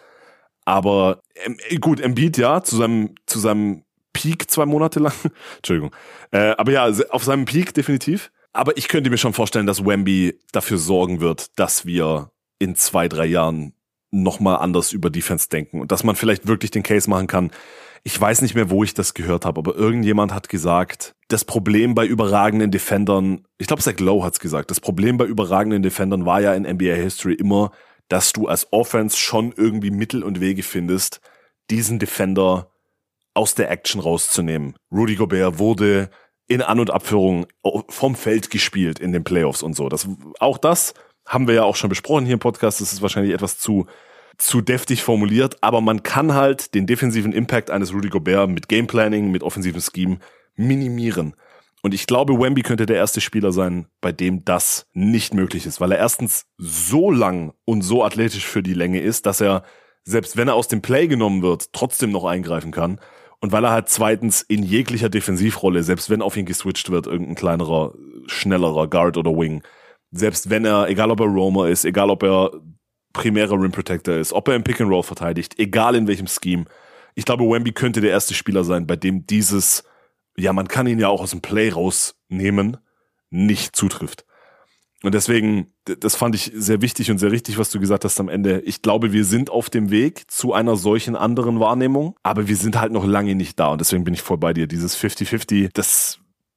Aber äh, gut, Embiid ja, zu seinem, zu seinem Peak zwei Monate lang. Entschuldigung. Äh, aber ja, auf seinem Peak definitiv. Aber ich könnte mir schon vorstellen, dass Wemby dafür sorgen wird, dass wir in zwei, drei Jahren nochmal anders über Defense denken und dass man vielleicht wirklich den Case machen kann. Ich weiß nicht mehr, wo ich das gehört habe, aber irgendjemand hat gesagt, das Problem bei überragenden Defendern, ich glaube Zach Lowe hat's gesagt, das Problem bei überragenden Defendern war ja in N B A-History immer, dass du als Offense schon irgendwie Mittel und Wege findest, diesen Defender aus der Action rauszunehmen. Rudy Gobert wurde in An- und Abführung vom Feld gespielt in den Playoffs und so. Das, auch das haben wir ja auch schon besprochen hier im Podcast. Das ist wahrscheinlich etwas zu, zu deftig formuliert, aber man kann halt den defensiven Impact eines Rudy Gobert mit Gameplanning, mit offensivem Scheme minimieren. Und ich glaube, Wemby könnte der erste Spieler sein, bei dem das nicht möglich ist, weil er erstens so lang und so athletisch für die Länge ist, dass er, selbst wenn er aus dem Play genommen wird, trotzdem noch eingreifen kann. Und weil er halt zweitens in jeglicher Defensivrolle, selbst wenn auf ihn geswitcht wird, irgendein kleinerer, schnellerer Guard oder Wing, selbst wenn er, egal ob er Roamer ist, egal ob er primärer Rim Protector ist, ob er im Pick and Roll verteidigt, egal in welchem Scheme, ich glaube, Wemby könnte der erste Spieler sein, bei dem dieses, ja, man kann ihn ja auch aus dem Play rausnehmen, nicht zutrifft. Und deswegen, das fand ich sehr wichtig und sehr richtig, was du gesagt hast am Ende. Ich glaube, wir sind auf dem Weg zu einer solchen anderen Wahrnehmung, aber wir sind halt noch lange nicht da und deswegen bin ich voll bei dir. Dieses fünfzig fünfzig, das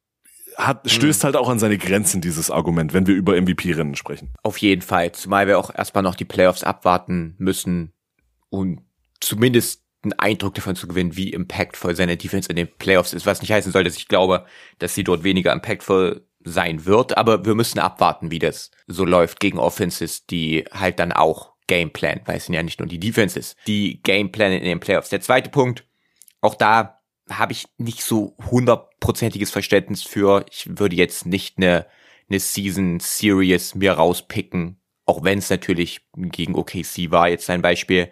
hat, stößt halt auch an seine Grenzen, dieses Argument, wenn wir über M V P-Rennen sprechen. Auf jeden Fall, zumal wir auch erstmal noch die Playoffs abwarten müssen, um zumindest einen Eindruck davon zu gewinnen, wie impactvoll seine Defense in den Playoffs ist, was nicht heißen soll, dass ich glaube, dass sie dort weniger impactvoll sein wird, aber wir müssen abwarten, wie das so läuft gegen Offenses, die halt dann auch Gameplan, weil es sind ja nicht nur die Defenses, die Gameplan in den Playoffs. Der zweite Punkt, auch da habe ich nicht so hundertprozentiges Verständnis für. Ich würde jetzt nicht eine, eine Season Series mir rauspicken, auch wenn es natürlich gegen O K C war, jetzt ein Beispiel,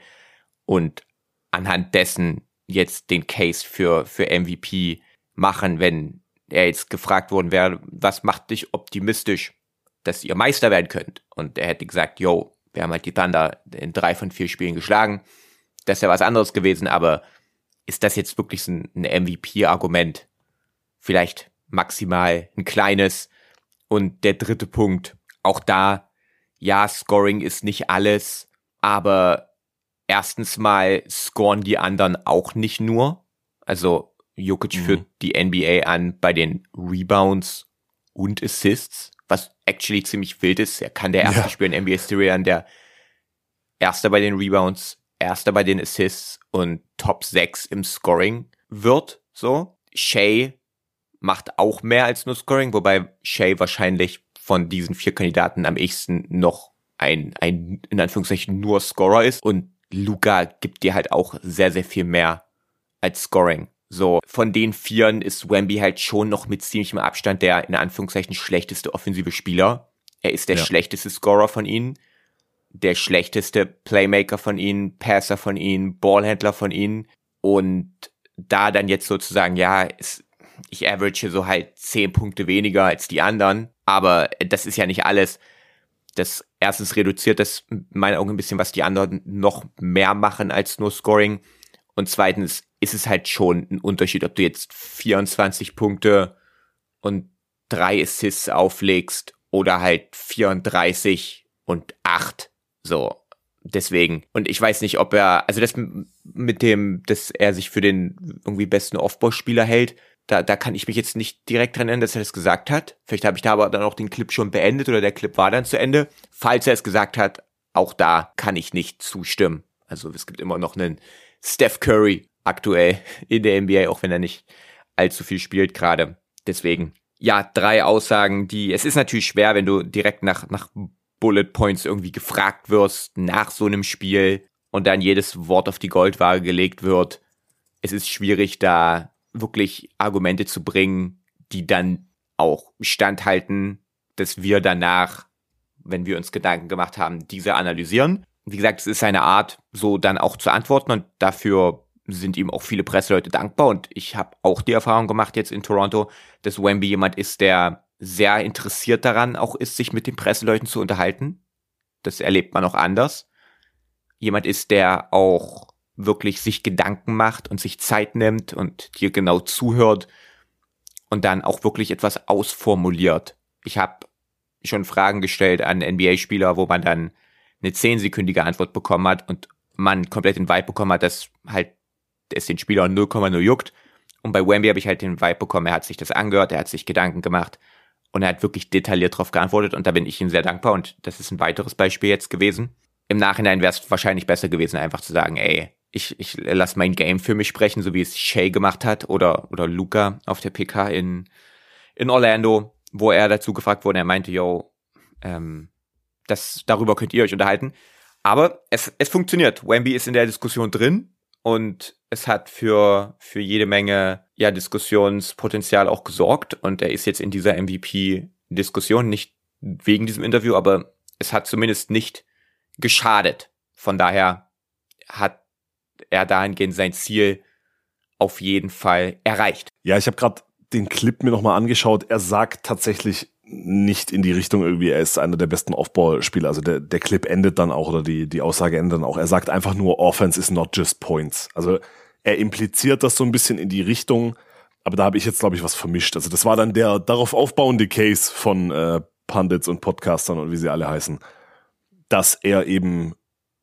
und anhand dessen jetzt den Case für, für M V P machen, wenn er jetzt gefragt worden wäre, was macht dich optimistisch, dass ihr Meister werden könnt? Und er hätte gesagt, yo, wir haben halt die Thunder in drei von vier Spielen geschlagen. Das wäre was anderes gewesen, aber ist das jetzt wirklich ein, ein M V P-Argument? Vielleicht maximal ein kleines. Und der dritte Punkt, auch da, ja, Scoring ist nicht alles, aber erstens mal scoren die anderen auch nicht nur. Also Jokic mhm. führt die N B A an bei den Rebounds und Assists, was actually ziemlich wild ist. Er kann der erste ja. Spieler in N B A-History an, der Erster bei den Rebounds, Erster bei den Assists und Top sechs im Scoring wird. So, Shea macht auch mehr als nur Scoring, wobei Shea wahrscheinlich von diesen vier Kandidaten am ehesten noch ein, ein in Anführungszeichen nur Scorer ist. Und Luka gibt dir halt auch sehr, sehr viel mehr als Scoring. So, von den Vieren ist Wemby halt schon noch mit ziemlichem Abstand der in Anführungszeichen schlechteste offensive Spieler. Er ist der ja. schlechteste Scorer von ihnen, der schlechteste Playmaker von ihnen, Passer von ihnen, Ballhändler von ihnen. Und da dann jetzt sozusagen, ja, es, ich average so halt zehn Punkte weniger als die anderen, aber das ist ja nicht alles. Das erstens reduziert das in meinen Augen ein bisschen, was die anderen noch mehr machen als nur Scoring. Und zweitens ist es halt schon ein Unterschied, ob du jetzt vierundzwanzig Punkte und drei Assists auflegst oder halt vierunddreißig und acht. So, Deswegen. Und ich weiß nicht, ob er, also das mit dem, dass er sich für den irgendwie besten Off-Ball-Spieler hält, da, da kann ich mich jetzt nicht direkt dran erinnern, dass er das gesagt hat. Vielleicht habe ich da aber dann auch den Clip schon beendet oder der Clip war dann zu Ende. Falls er es gesagt hat, auch da kann ich nicht zustimmen. Also es gibt immer noch einen Steph Curry aktuell in der N B A, auch wenn er nicht allzu viel spielt gerade. Deswegen, ja, drei Aussagen, die, es ist natürlich schwer, wenn du direkt nach, nach Bullet Points irgendwie gefragt wirst nach so einem Spiel und dann jedes Wort auf die Goldwaage gelegt wird. Es ist schwierig, da wirklich Argumente zu bringen, die dann auch standhalten, dass wir danach, wenn wir uns Gedanken gemacht haben, diese analysieren. Wie gesagt, es ist seine Art, so dann auch zu antworten und dafür sind ihm auch viele Presseleute dankbar und ich habe auch die Erfahrung gemacht jetzt in Toronto, dass Wemby jemand ist, der sehr interessiert daran auch ist, sich mit den Presseleuten zu unterhalten. Das erlebt man auch anders. Jemand ist, der auch wirklich sich Gedanken macht und sich Zeit nimmt und dir genau zuhört und dann auch wirklich etwas ausformuliert. Ich habe schon Fragen gestellt an N B A-Spieler, wo man dann eine zehnsekündige Antwort bekommen hat und man komplett den Vibe bekommen hat, dass halt es den Spieler null Komma null juckt. Und bei Wemby habe ich halt den Vibe bekommen, er hat sich das angehört, er hat sich Gedanken gemacht und er hat wirklich detailliert darauf geantwortet und da bin ich ihm sehr dankbar und das ist ein weiteres Beispiel jetzt gewesen. Im Nachhinein wäre es wahrscheinlich besser gewesen, einfach zu sagen, ey, ich, ich lasse mein Game für mich sprechen, so wie es Shai gemacht hat oder, oder Luka auf der P K in, in Orlando, wo er dazu gefragt wurde, er meinte, yo, ähm, das, darüber könnt ihr euch unterhalten. Aber es, es funktioniert. Wemby ist in der Diskussion drin und es hat für, für jede Menge, ja, Diskussionspotenzial auch gesorgt und er ist jetzt in dieser M V P-Diskussion, nicht wegen diesem Interview, aber es hat zumindest nicht geschadet. Von daher hat er dahingehend sein Ziel auf jeden Fall erreicht. Ja, ich habe gerade den Clip mir nochmal angeschaut. Er sagt tatsächlich nicht in die Richtung irgendwie, er ist einer der besten Off-Ball-Spieler. Also der, der Clip endet dann auch oder die, die Aussage endet dann auch. Er sagt einfach nur, Offense is not just points. Also er impliziert das so ein bisschen in die Richtung, aber da habe ich jetzt, glaube ich, was vermischt. Also das war dann der darauf aufbauende Case von äh, Pundits und Podcastern und wie sie alle heißen, dass er eben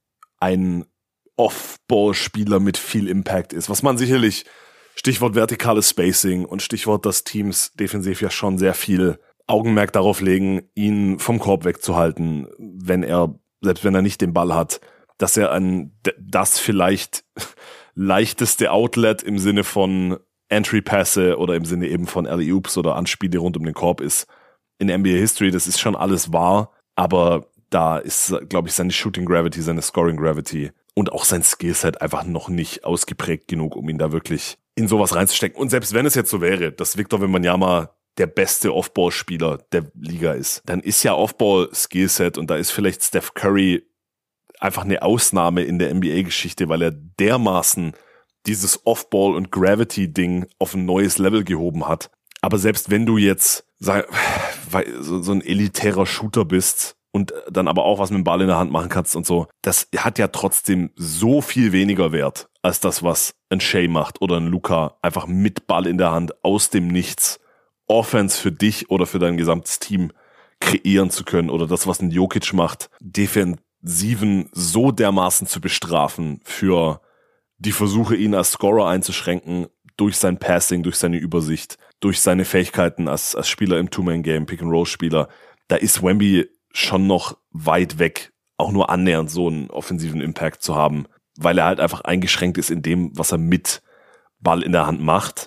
ein Off-Ball-Spieler mit viel Impact ist, was man sicherlich, Stichwort vertikales Spacing und Stichwort, dass Teams defensiv ja schon sehr viel Augenmerk darauf legen, ihn vom Korb wegzuhalten, wenn er, selbst wenn er nicht den Ball hat, dass er ein, das vielleicht leichteste Outlet im Sinne von Entry-Pässe oder im Sinne eben von Alley-Oops oder Anspiele rund um den Korb ist. In N B A-History, das ist schon alles wahr, aber da ist, glaube ich, seine Shooting Gravity, seine Scoring Gravity und auch sein Skillset einfach noch nicht ausgeprägt genug, um ihn da wirklich in sowas reinzustecken. Und selbst wenn es jetzt so wäre, dass Victor Wembanyama der beste Off-Ball-Spieler der Liga ist, dann ist ja Off-Ball-Skillset und da ist vielleicht Steph Curry einfach eine Ausnahme in der N B A-Geschichte, weil er dermaßen dieses Off-Ball- und Gravity-Ding auf ein neues Level gehoben hat. Aber selbst wenn du jetzt sag, so, so ein elitärer Shooter bist und dann aber auch was mit dem Ball in der Hand machen kannst und so, das hat ja trotzdem so viel weniger Wert als das, was ein Shai macht oder ein Luka, einfach mit Ball in der Hand aus dem Nichts Offense für dich oder für dein gesamtes Team kreieren zu können oder das, was ein Jokic macht, Defensiven so dermaßen zu bestrafen für die Versuche, ihn als Scorer einzuschränken durch sein Passing, durch seine Übersicht, durch seine Fähigkeiten als, als Spieler im Two-Man-Game, Pick-and-Roll-Spieler. Da ist Wemby schon noch weit weg, auch nur annähernd so einen offensiven Impact zu haben, weil er halt einfach eingeschränkt ist in dem, was er mit Ball in der Hand macht.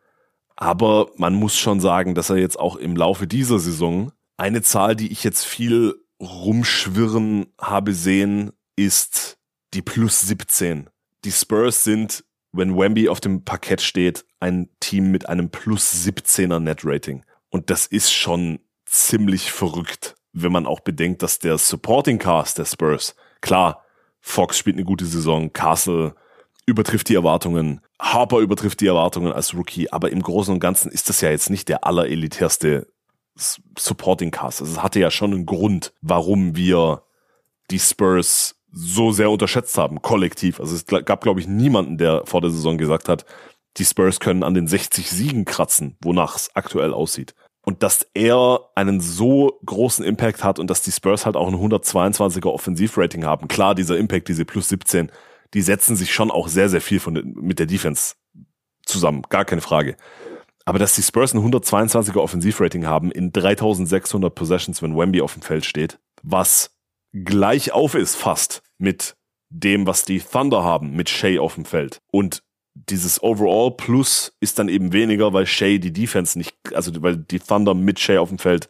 Aber man muss schon sagen, dass er jetzt auch im Laufe dieser Saison eine Zahl, die ich jetzt viel rumschwirren habe sehen, ist die plus siebzehn. Die Spurs sind, wenn Wemby auf dem Parkett steht, ein Team mit einem plus siebzehner Net-Rating. Und das ist schon ziemlich verrückt, wenn man auch bedenkt, dass der Supporting Cast der Spurs, klar, Fox spielt eine gute Saison, Castle übertrifft die Erwartungen, Harper übertrifft die Erwartungen als Rookie, aber im Großen und Ganzen ist das ja jetzt nicht der allerelitärste Supporting Cast. Also es hatte ja schon einen Grund, warum wir die Spurs so sehr unterschätzt haben, kollektiv. Also es gab, glaube ich, niemanden, der vor der Saison gesagt hat, die Spurs können an den sechzig Siegen kratzen, wonach es aktuell aussieht. Und dass er einen so großen Impact hat und dass die Spurs halt auch ein hundertzweiundzwanziger Offensivrating haben. Klar, dieser Impact, diese plus siebzehn, die setzen sich schon auch sehr, sehr viel von mit der Defense zusammen. Gar keine Frage. Aber dass die Spurs ein hundertzweiundzwanziger Offensivrating haben in dreitausendsechshundert Possessions, wenn Wemby auf dem Feld steht, was gleich auf ist fast mit dem, was die Thunder haben, mit Shea auf dem Feld. Und dieses Overall Plus ist dann eben weniger, weil Shea die Defense nicht, also weil die Thunder mit Shea auf dem Feld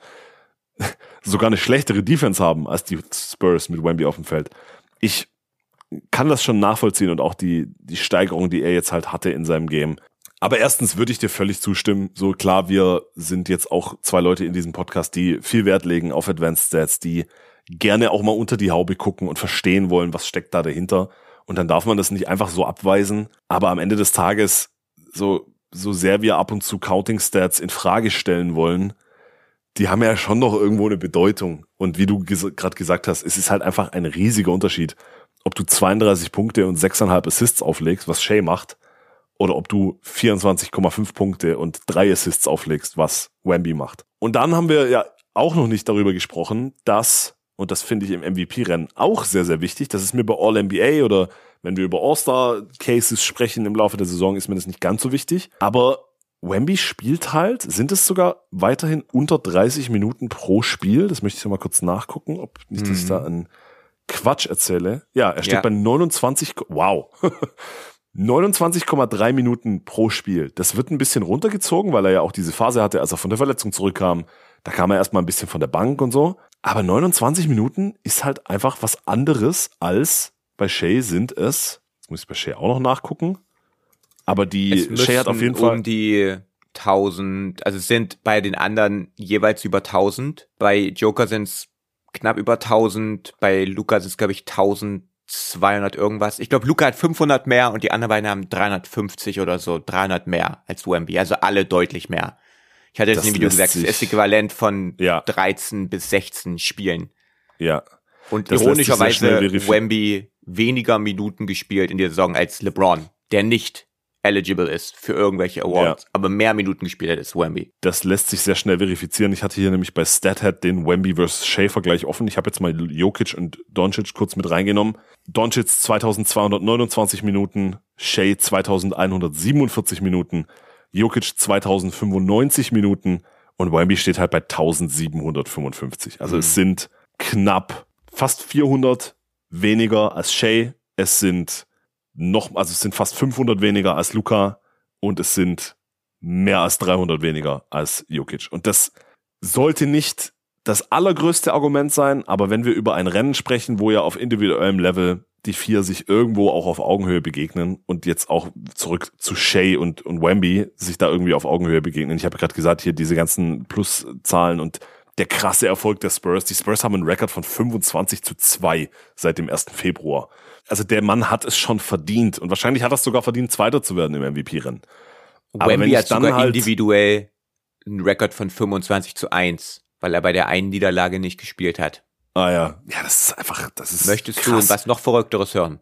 sogar eine schlechtere Defense haben als die Spurs mit Wemby auf dem Feld. Ich kann das schon nachvollziehen und auch die, die Steigerung, die er jetzt halt hatte in seinem Game. Aber erstens würde ich dir völlig zustimmen. So klar, wir sind jetzt auch zwei Leute in diesem Podcast, die viel Wert legen auf Advanced Stats, die gerne auch mal unter die Haube gucken und verstehen wollen, was steckt da dahinter. Und dann darf man das nicht einfach so abweisen. Aber am Ende des Tages, so, so sehr wir ab und zu Counting Stats in Frage stellen wollen, die haben ja schon noch irgendwo eine Bedeutung. Und wie du ges- gerade gesagt hast, es ist halt einfach ein riesiger Unterschied, ob du zweiunddreißig Punkte und sechs Komma fünf Assists auflegst, was Shea macht, oder ob du vierundzwanzig Komma fünf Punkte und drei Assists auflegst, was Wemby macht. Und dann haben wir ja auch noch nicht darüber gesprochen, dass, und das finde ich im M V P-Rennen auch sehr, sehr wichtig, das ist mir bei All-N B A oder wenn wir über All-Star-Cases sprechen im Laufe der Saison, ist mir das nicht ganz so wichtig. Aber Wemby spielt halt, sind es sogar weiterhin unter dreißig Minuten pro Spiel? Das möchte ich mal kurz nachgucken, ob nicht, dass ich da ein Quatsch erzähle. Ja, er steht Ja. bei neunundzwanzig, wow, neunundzwanzig Komma drei Minuten pro Spiel. Das wird ein bisschen runtergezogen, weil er ja auch diese Phase hatte, als er von der Verletzung zurückkam. Da kam er erstmal ein bisschen von der Bank und so. Aber neunundzwanzig Minuten ist halt einfach was anderes als bei Shea sind es, jetzt muss ich bei Shea auch noch nachgucken, aber die Es Shea hat auf jeden müssten Fall um die tausend, also es sind bei den anderen jeweils über tausend. Bei Joker sind es knapp über tausend, bei Luka sind es, glaube ich, tausendzweihundert irgendwas. Ich glaube, Luka hat fünfhundert mehr und die anderen beiden haben dreihundertfünfzig oder so, dreihundert mehr als Wemby, also alle deutlich mehr. Ich hatte jetzt Das in dem Video lässt gesagt, es sich- ist äquivalent von Ja. dreizehn bis sechzehn Spielen. ja. Und Das lässt sich sehr ironischerweise schnell verifizieren. Wemby weniger Minuten gespielt in der Saison als LeBron, der nicht eligible ist für irgendwelche Awards, Ja. aber mehr Minuten gespielt hat als Wemby. Das lässt sich sehr schnell verifizieren. Ich hatte hier nämlich bei StatHead den Wemby versus Shea Vergleich offen. Ich habe jetzt mal Jokic und Doncic kurz mit reingenommen. Doncic zweitausendzweihundertneunundzwanzig Minuten, Shea zweitausendeinhundertsiebenundvierzig Minuten, Jokic zweitausendfünfundneunzig Minuten und Wemby steht halt bei eintausendsiebenhundertfünfundfünfzig. Also Mhm. es sind knapp fast vierhundert weniger als Shea. Es sind noch, also es sind fast fünfhundert weniger als Luka und es sind mehr als dreihundert weniger als Jokic. Und das sollte nicht das allergrößte Argument sein, aber wenn wir über ein Rennen sprechen, wo ja auf individuellem Level die vier sich irgendwo auch auf Augenhöhe begegnen und jetzt auch zurück zu Shea und, und Wemby sich da irgendwie auf Augenhöhe begegnen. Ich habe gerade gesagt, hier diese ganzen Pluszahlen und der krasse Erfolg der Spurs. Die Spurs haben einen Rekord von fünfundzwanzig zu zwei seit dem ersten Februar. Also der Mann hat es schon verdient und wahrscheinlich hat er es sogar verdient, Zweiter zu werden im M V P-Rennen. Aber wenn Wemby ich hat dann sogar halt- individuell einen Rekord von fünfundzwanzig zu eins, weil er bei der einen Niederlage nicht gespielt hat. Ah ja, ja, das ist einfach, das ist Möchtest krass. du was noch Verrückteres hören?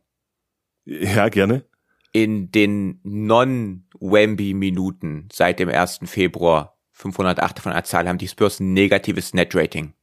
Ja, gerne. In den Non-Wemby-Minuten seit dem ersten Februar, fünfhundertacht von der Zahl, haben die Spurs ein negatives Net-Rating.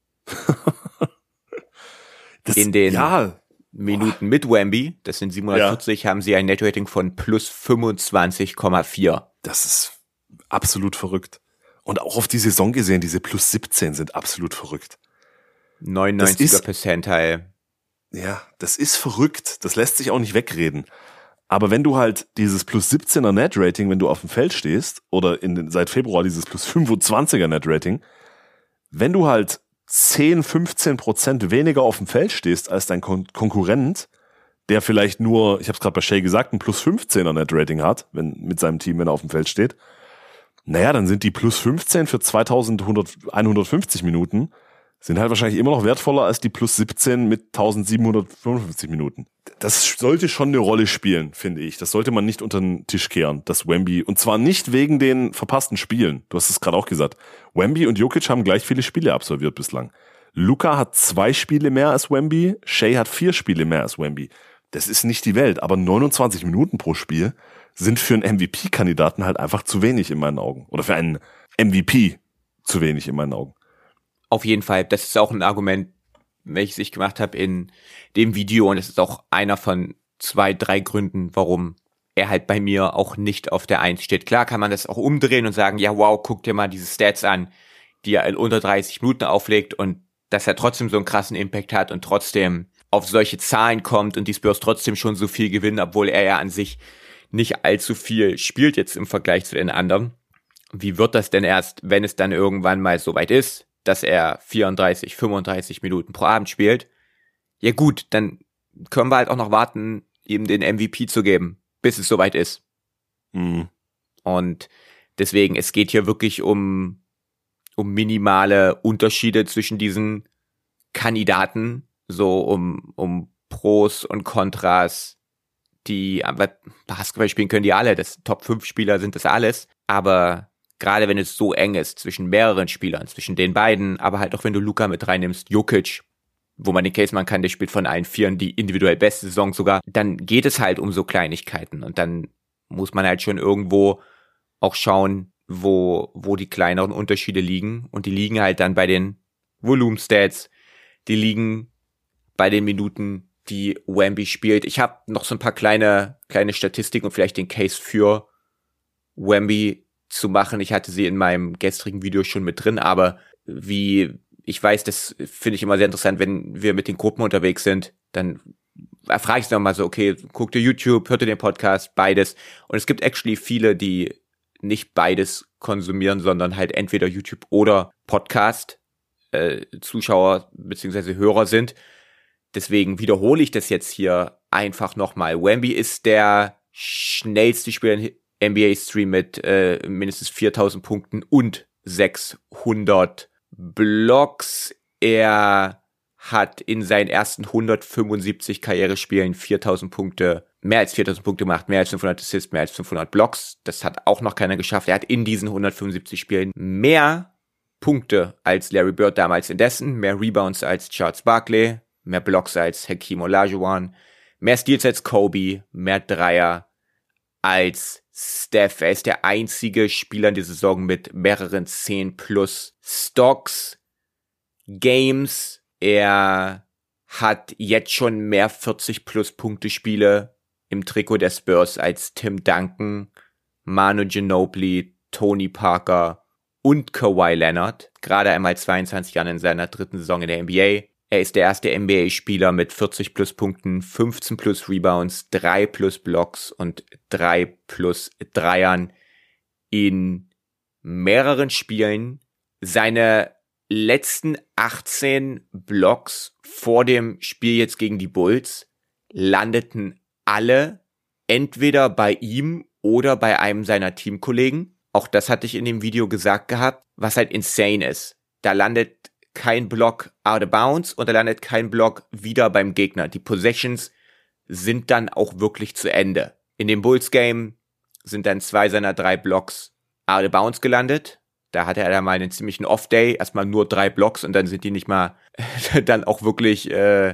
Das, In den ja, Minuten mit Wemby, das sind siebenhundertvierzig, haben sie ein Net-Rating von plus fünfundzwanzig Komma vier. das ist absolut verrückt. Und auch auf die Saison gesehen, diese plus siebzehn sind absolut verrückt. neunundneunziger ist- Percentile. Ja, das ist verrückt. Das lässt sich auch nicht wegreden. Aber wenn du halt dieses plus siebzehner Net-Rating, wenn du auf dem Feld stehst, oder in den, seit Februar dieses plus fünfundzwanziger Net-Rating, wenn du halt zehn, fünfzehn Prozent weniger auf dem Feld stehst als dein Kon- Konkurrent, der vielleicht nur, ich habe es gerade bei Shea gesagt, ein plus fünfzehner Net-Rating hat, wenn mit seinem Team, wenn er auf dem Feld steht, naja, dann sind die plus fünfzehn für zweitausendeinhundertfünfzig Minuten sind halt wahrscheinlich immer noch wertvoller als die plus siebzehn mit eintausendsiebenhundertfünfundfünfzig Minuten. Das sollte schon eine Rolle spielen, finde ich. Das sollte man nicht unter den Tisch kehren, das Wemby. Und zwar nicht wegen den verpassten Spielen. Du hast es gerade auch gesagt. Wemby und Jokic haben gleich viele Spiele absolviert bislang. Luka hat zwei Spiele mehr als Wemby. Shea hat vier Spiele mehr als Wemby. Das ist nicht die Welt, aber neunundzwanzig Minuten pro Spiel sind für einen M V P-Kandidaten halt einfach zu wenig in meinen Augen. Oder für einen M V P zu wenig in meinen Augen. Auf jeden Fall, das ist auch ein Argument, welches ich gemacht habe in dem Video und es ist auch einer von zwei, drei Gründen, warum er halt bei mir auch nicht auf der Eins steht. Klar kann man das auch umdrehen und sagen, ja wow, guck dir mal diese Stats an, die er in unter dreißig Minuten auflegt und dass er trotzdem so einen krassen Impact hat und trotzdem auf solche Zahlen kommt und die Spurs trotzdem schon so viel gewinnen, obwohl er ja an sich nicht allzu viel spielt jetzt im Vergleich zu den anderen. Wie wird das denn erst, wenn es dann irgendwann mal so weit ist, dass er vierunddreißig, fünfunddreißig Minuten pro Abend spielt? Ja gut, dann können wir halt auch noch warten, ihm den M V P zu geben, bis es soweit ist. Mhm. Und deswegen, es geht hier wirklich um, um minimale Unterschiede zwischen diesen Kandidaten, so um, um Pros und Kontras, die aber Basketball spielen können die alle, das Top fünf Spieler sind das alles, aber gerade wenn es so eng ist zwischen mehreren Spielern, zwischen den beiden, aber halt auch wenn du Luka mit reinnimmst, Jokic, wo man den Case machen kann, der spielt von allen Vieren die individuell beste Saison sogar, dann geht es halt um so Kleinigkeiten und dann muss man halt schon irgendwo auch schauen, wo, wo die kleineren Unterschiede liegen und die liegen halt dann bei den Volumenstats, die liegen bei den Minuten, die Wemby spielt. Ich habe noch so ein paar kleine, kleine Statistiken und vielleicht den Case für Wemby zu machen. Ich hatte sie in meinem gestrigen Video schon mit drin, aber wie ich weiß, das finde ich immer sehr interessant, wenn wir mit den Gruppen unterwegs sind, dann frage ich es nochmal so, okay, guckt ihr YouTube, hört ihr den Podcast, beides. Und es gibt actually viele, die nicht beides konsumieren, sondern halt entweder YouTube oder Podcast äh, Zuschauer bzw. Hörer sind. Deswegen wiederhole ich das jetzt hier einfach nochmal. Wemby ist der schnellste Spieler in N B A-Stream mit äh, mindestens viertausend Punkten und sechshundert Blocks. Er hat in seinen ersten hundertfünfundsiebzig Karrierespielen viertausend Punkte, mehr als viertausend Punkte gemacht, mehr als fünfhundert Assists, mehr als fünfhundert Blocks. Das hat auch noch keiner geschafft. Er hat in diesen hundertfünfundsiebzig Spielen mehr Punkte als Larry Bird damals indessen, mehr Rebounds als Charles Barkley, mehr Blocks als Hakeem Olajuwon, mehr Steals als Kobe, mehr Dreier als Steph. Er ist der einzige Spieler in der Saison mit mehreren zehn plus Stocks, Games. Er hat jetzt schon mehr vierzig plus Punkte Spiele im Trikot der Spurs als Tim Duncan, Manu Ginobili, Tony Parker und Kawhi Leonard. Gerade einmal zweiundzwanzig Jahren in seiner dritten Saison in der N B A. Er ist der erste N B A-Spieler mit vierzig plus Punkten, fünfzehn plus Rebounds, drei plus Blocks und drei plus Dreiern in mehreren Spielen. Seine letzten achtzehn Blocks vor dem Spiel jetzt gegen die Bulls landeten alle entweder bei ihm oder bei einem seiner Teamkollegen. Auch das hatte ich in dem Video gesagt gehabt, was halt insane ist. Da landet kein Block out of bounds und da landet kein Block wieder beim Gegner. Die Possessions sind dann auch wirklich zu Ende. In dem Bulls-Game sind dann zwei seiner drei Blocks out of bounds gelandet. Da hatte er dann mal einen ziemlichen Off-Day, erstmal nur drei Blocks und dann sind die nicht mal dann auch wirklich, äh,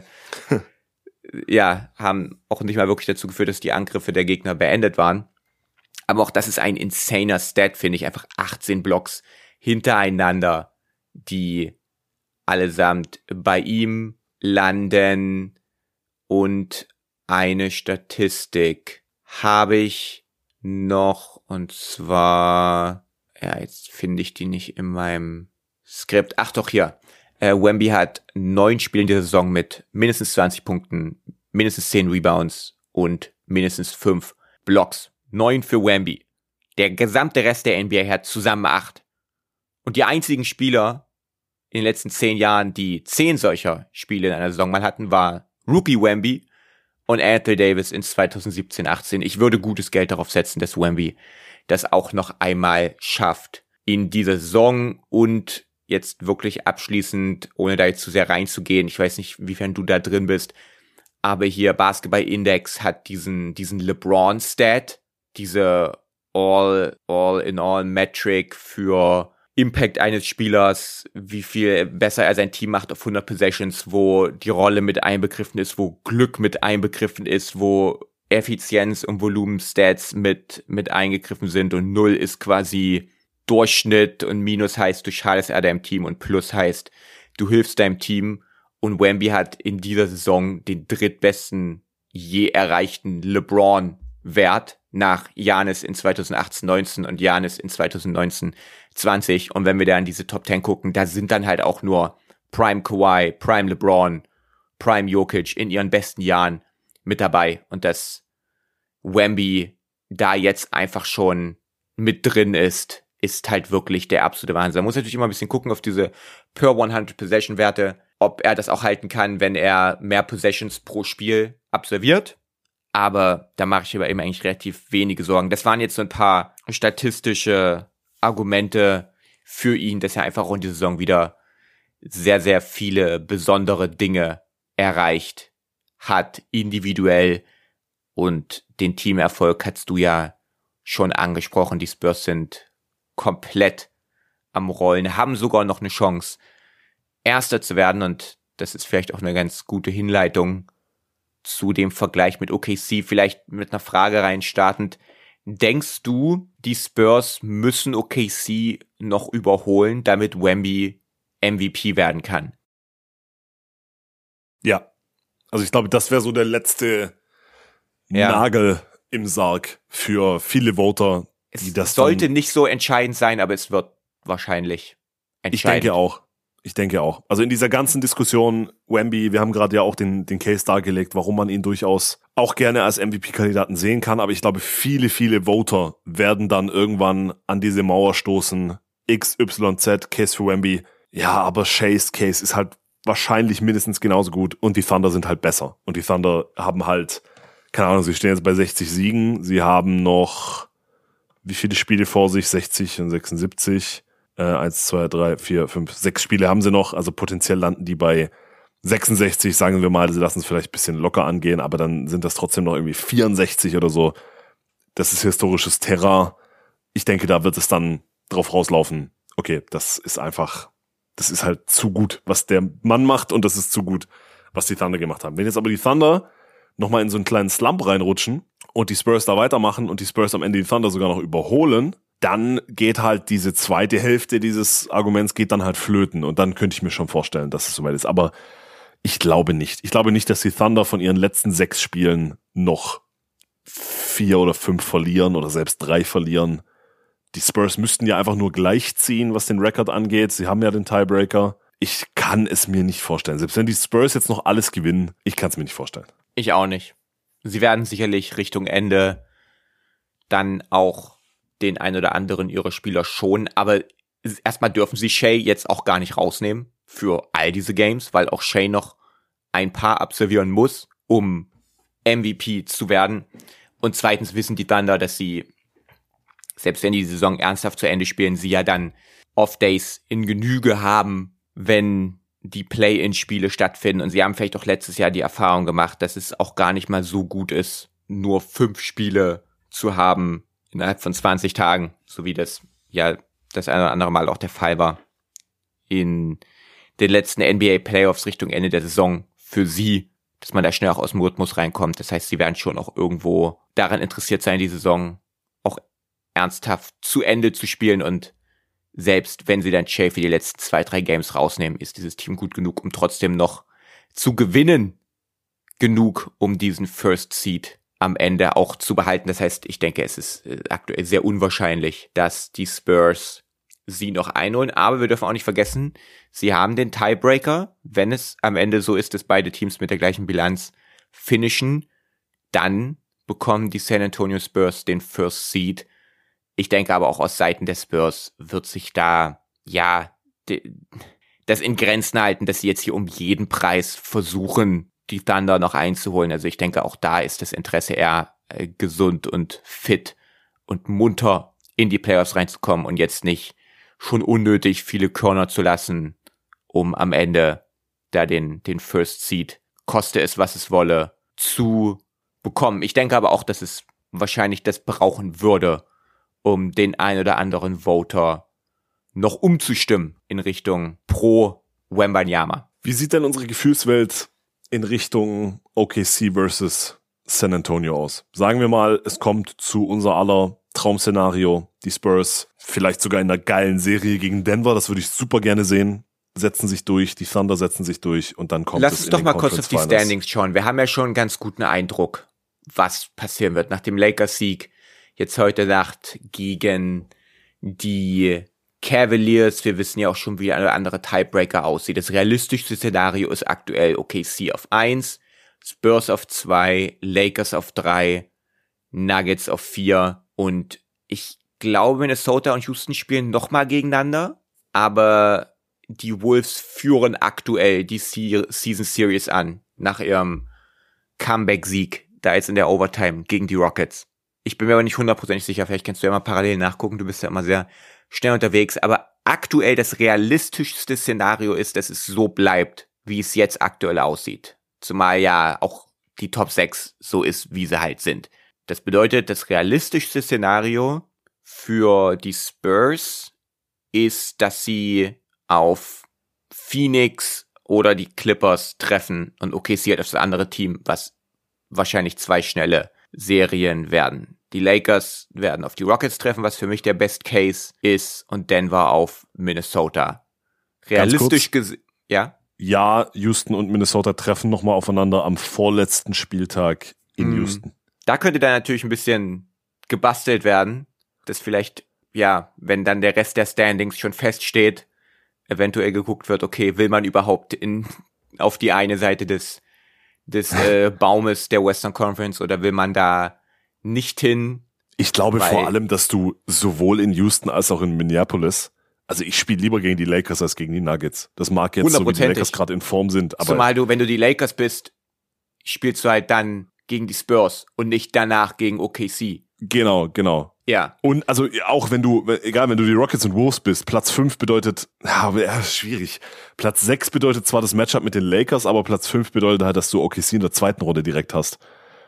ja, haben auch nicht mal wirklich dazu geführt, dass die Angriffe der Gegner beendet waren. Aber auch das ist ein insaner Stat, finde ich. Einfach achtzehn Blocks hintereinander, die allesamt bei ihm landen. Und eine Statistik habe ich noch, und zwar, ja, jetzt finde ich die nicht in meinem Skript. Ach doch, hier. Äh, Wemby hat neun Spiele in dieser Saison mit mindestens zwanzig Punkten, mindestens zehn Rebounds und mindestens fünf Blocks. Neun für Wemby. Der gesamte Rest der N B A hat zusammen acht. Und die einzigen Spieler in den letzten zehn Jahren, die zehn solcher Spiele in einer Saison mal hatten, war Rookie Wemby und Anthony Davis in zweitausendsiebzehn achtzehn. Ich würde gutes Geld darauf setzen, dass Wemby das auch noch einmal schafft in dieser Saison. Und jetzt wirklich abschließend, ohne da jetzt zu sehr reinzugehen, ich weiß nicht, wiefern du da drin bist, aber hier Basketball Index hat diesen diesen LeBron-Stat, diese All, All-in-All-Metric für Impact eines Spielers, wie viel besser er sein Team macht auf hundert Possessions, wo die Rolle mit einbegriffen ist, wo Glück mit einbegriffen ist, wo Effizienz und Volumenstats mit, mit eingegriffen sind und null ist quasi Durchschnitt und Minus heißt, du schadest eher deinem Team und Plus heißt, du hilfst deinem Team. Und Wemby hat in dieser Saison den drittbesten je erreichten LeBron-Wert nach Giannis in zweitausendachtzehn neunzehn und Giannis in zweitausendneunzehn zwanzig. Und wenn wir da an diese Top zehn gucken, da sind dann halt auch nur Prime Kawhi, Prime LeBron, Prime Jokic in ihren besten Jahren mit dabei. Und dass Wemby da jetzt einfach schon mit drin ist, ist halt wirklich der absolute Wahnsinn. Man muss natürlich immer ein bisschen gucken auf diese per hundert Possession Werte, ob er das auch halten kann, wenn er mehr Possessions pro Spiel absolviert. Aber da mache ich mir eben eigentlich relativ wenige Sorgen. Das waren jetzt so ein paar statistische Argumente für ihn, dass er einfach rund die Saison wieder sehr, sehr viele besondere Dinge erreicht hat, individuell. Und den Teamerfolg hast du ja schon angesprochen. Die Spurs sind komplett am Rollen, haben sogar noch eine Chance, Erster zu werden. Und das ist vielleicht auch eine ganz gute Hinleitung zu dem Vergleich mit O K C. Vielleicht mit einer Frage rein startend. Denkst du, die Spurs müssen O K C noch überholen, damit Wemby M V P werden kann? Ja. Also ich glaube, das wäre so der letzte ja. Nagel im Sarg für viele Voter, die es das sollte dann, nicht so entscheidend sein, aber es wird wahrscheinlich entscheidend. Ich denke auch. Ich denke auch. Also in dieser ganzen Diskussion, Wemby, wir haben gerade ja auch den, den Case dargelegt, warum man ihn durchaus auch gerne als M V P-Kandidaten sehen kann. Aber ich glaube, viele, viele Voter werden dann irgendwann an diese Mauer stoßen. X, Y, Z, Case für Wemby. Ja, aber Shays Case ist halt wahrscheinlich mindestens genauso gut. Und die Thunder sind halt besser. Und die Thunder haben halt, keine Ahnung, sie stehen jetzt bei sechzig Siegen. Sie haben noch, wie viele Spiele vor sich? sechzig und sechsundsiebzig. Äh, eins, zwei, drei, vier, fünf, sechs Spiele haben sie noch, also potenziell landen die bei sechsundsechzig, sagen wir mal, sie lassen es vielleicht ein bisschen locker angehen, aber dann sind das trotzdem noch irgendwie vierundsechzig oder so. Das ist historisches Terrain. Ich denke, da wird es dann drauf rauslaufen. Okay, das ist einfach, das ist halt zu gut, was der Mann macht, und das ist zu gut, was die Thunder gemacht haben. Wenn jetzt aber die Thunder nochmal in so einen kleinen Slump reinrutschen und die Spurs da weitermachen und die Spurs am Ende die Thunder sogar noch überholen, dann geht halt diese zweite Hälfte dieses Arguments geht dann halt flöten, und dann könnte ich mir schon vorstellen, dass es soweit ist. Aber ich glaube nicht. Ich glaube nicht, dass die Thunder von ihren letzten sechs Spielen noch vier oder fünf verlieren oder selbst drei verlieren. Die Spurs müssten ja einfach nur gleichziehen, was den Rekord angeht. Sie haben ja den Tiebreaker. Ich kann es mir nicht vorstellen. Selbst wenn die Spurs jetzt noch alles gewinnen, ich kann es mir nicht vorstellen. Ich auch nicht. Sie werden sicherlich Richtung Ende dann auch den ein oder anderen ihrer Spieler schon, aber erstmal dürfen sie Shai jetzt auch gar nicht rausnehmen für all diese Games, weil auch Shai noch ein paar absolvieren muss, um M V P zu werden. Und zweitens wissen die Thunder, dass sie, selbst wenn die Saison ernsthaft zu Ende spielen, sie ja dann Off-Days in Genüge haben, wenn die Play-in-Spiele stattfinden. Und sie haben vielleicht auch letztes Jahr die Erfahrung gemacht, dass es auch gar nicht mal so gut ist, nur fünf Spiele zu haben innerhalb von zwanzig Tagen, so wie das ja das eine oder andere Mal auch der Fall war in den letzten N B A Playoffs Richtung Ende der Saison für sie, dass man da schnell auch aus dem Rhythmus reinkommt. Das heißt, sie werden schon auch irgendwo daran interessiert sein, die Saison auch ernsthaft zu Ende zu spielen, und selbst wenn sie dann Shai für die letzten zwei, drei Games rausnehmen, ist dieses Team gut genug, um trotzdem noch zu gewinnen, genug, um diesen First Seed am Ende auch zu behalten. Das heißt, ich denke, es ist aktuell sehr unwahrscheinlich, dass die Spurs sie noch einholen. Aber wir dürfen auch nicht vergessen, sie haben den Tiebreaker. Wenn es am Ende so ist, dass beide Teams mit der gleichen Bilanz finishen, dann bekommen die San Antonio Spurs den First Seed. Ich denke aber auch aus Seiten der Spurs wird sich da, ja, das in Grenzen halten, dass sie jetzt hier um jeden Preis versuchen, die Thunder noch einzuholen. Also ich denke, auch da ist das Interesse eher äh, gesund und fit und munter in die Playoffs reinzukommen und jetzt nicht schon unnötig viele Körner zu lassen, um am Ende da den, den First Seed, koste es, was es wolle, zu bekommen. Ich denke aber auch, dass es wahrscheinlich das brauchen würde, um den ein oder anderen Voter noch umzustimmen in Richtung pro Wembanyama. Wie sieht denn unsere Gefühlswelt in Richtung O K C versus San Antonio aus? Sagen wir mal, es kommt zu unser aller Traum-Szenario, die Spurs vielleicht sogar in einer geilen Serie gegen Denver, das würde ich super gerne sehen, setzen sich durch, die Thunder setzen sich durch und dann kommt Lass es uns in doch den mal kurz auf die Conference Finals. Standings schauen. Wir haben ja schon einen ganz guten Eindruck, was passieren wird nach dem Lakers-Sieg jetzt heute Nacht gegen die Cavaliers. Wir wissen ja auch schon, wie ein andere Tiebreaker aussieht. Das realistischste Szenario ist aktuell O K C auf eins, Spurs auf zwei, Lakers auf drei, Nuggets auf vier und ich glaube, Minnesota und Houston spielen nochmal gegeneinander, aber die Wolves führen aktuell die Season Series an, nach ihrem Comeback-Sieg, da jetzt in der Overtime gegen die Rockets. Ich bin mir aber nicht hundertprozentig sicher, vielleicht kannst du ja mal parallel nachgucken, du bist ja immer sehr schnell unterwegs, aber aktuell das realistischste Szenario ist, dass es so bleibt, wie es jetzt aktuell aussieht. Zumal ja auch die Top sechs so ist, wie sie halt sind. Das bedeutet, das realistischste Szenario für die Spurs ist, dass sie auf Phoenix oder die Clippers treffen und O K C hat auf das andere Team, was wahrscheinlich zwei schnelle Serien werden. Die Lakers werden auf die Rockets treffen, was für mich der Best Case ist, und Denver auf Minnesota. Realistisch gesehen, ja? Ja, Houston und Minnesota treffen nochmal aufeinander am vorletzten Spieltag in mm. Houston. Da könnte dann natürlich ein bisschen gebastelt werden, dass vielleicht, ja, wenn dann der Rest der Standings schon feststeht, eventuell geguckt wird, okay, will man überhaupt in auf die eine Seite des des äh, Baumes der Western Conference oder will man da nicht hin? Ich glaube vor allem, dass du sowohl in Houston als auch in Minneapolis, also ich spiele lieber gegen die Lakers als gegen die Nuggets. Das mag jetzt so, wie die Lakers gerade in Form sind. Aber zumal du, wenn du die Lakers bist, spielst du halt dann gegen die Spurs und nicht danach gegen O K C. Genau, genau. Ja. Und also auch wenn du, egal, wenn du die Rockets und Wolves bist, Platz fünf bedeutet, ja, schwierig. Platz sechs bedeutet zwar das Matchup mit den Lakers, aber Platz fünf bedeutet halt, dass du O K C in der zweiten Runde direkt hast.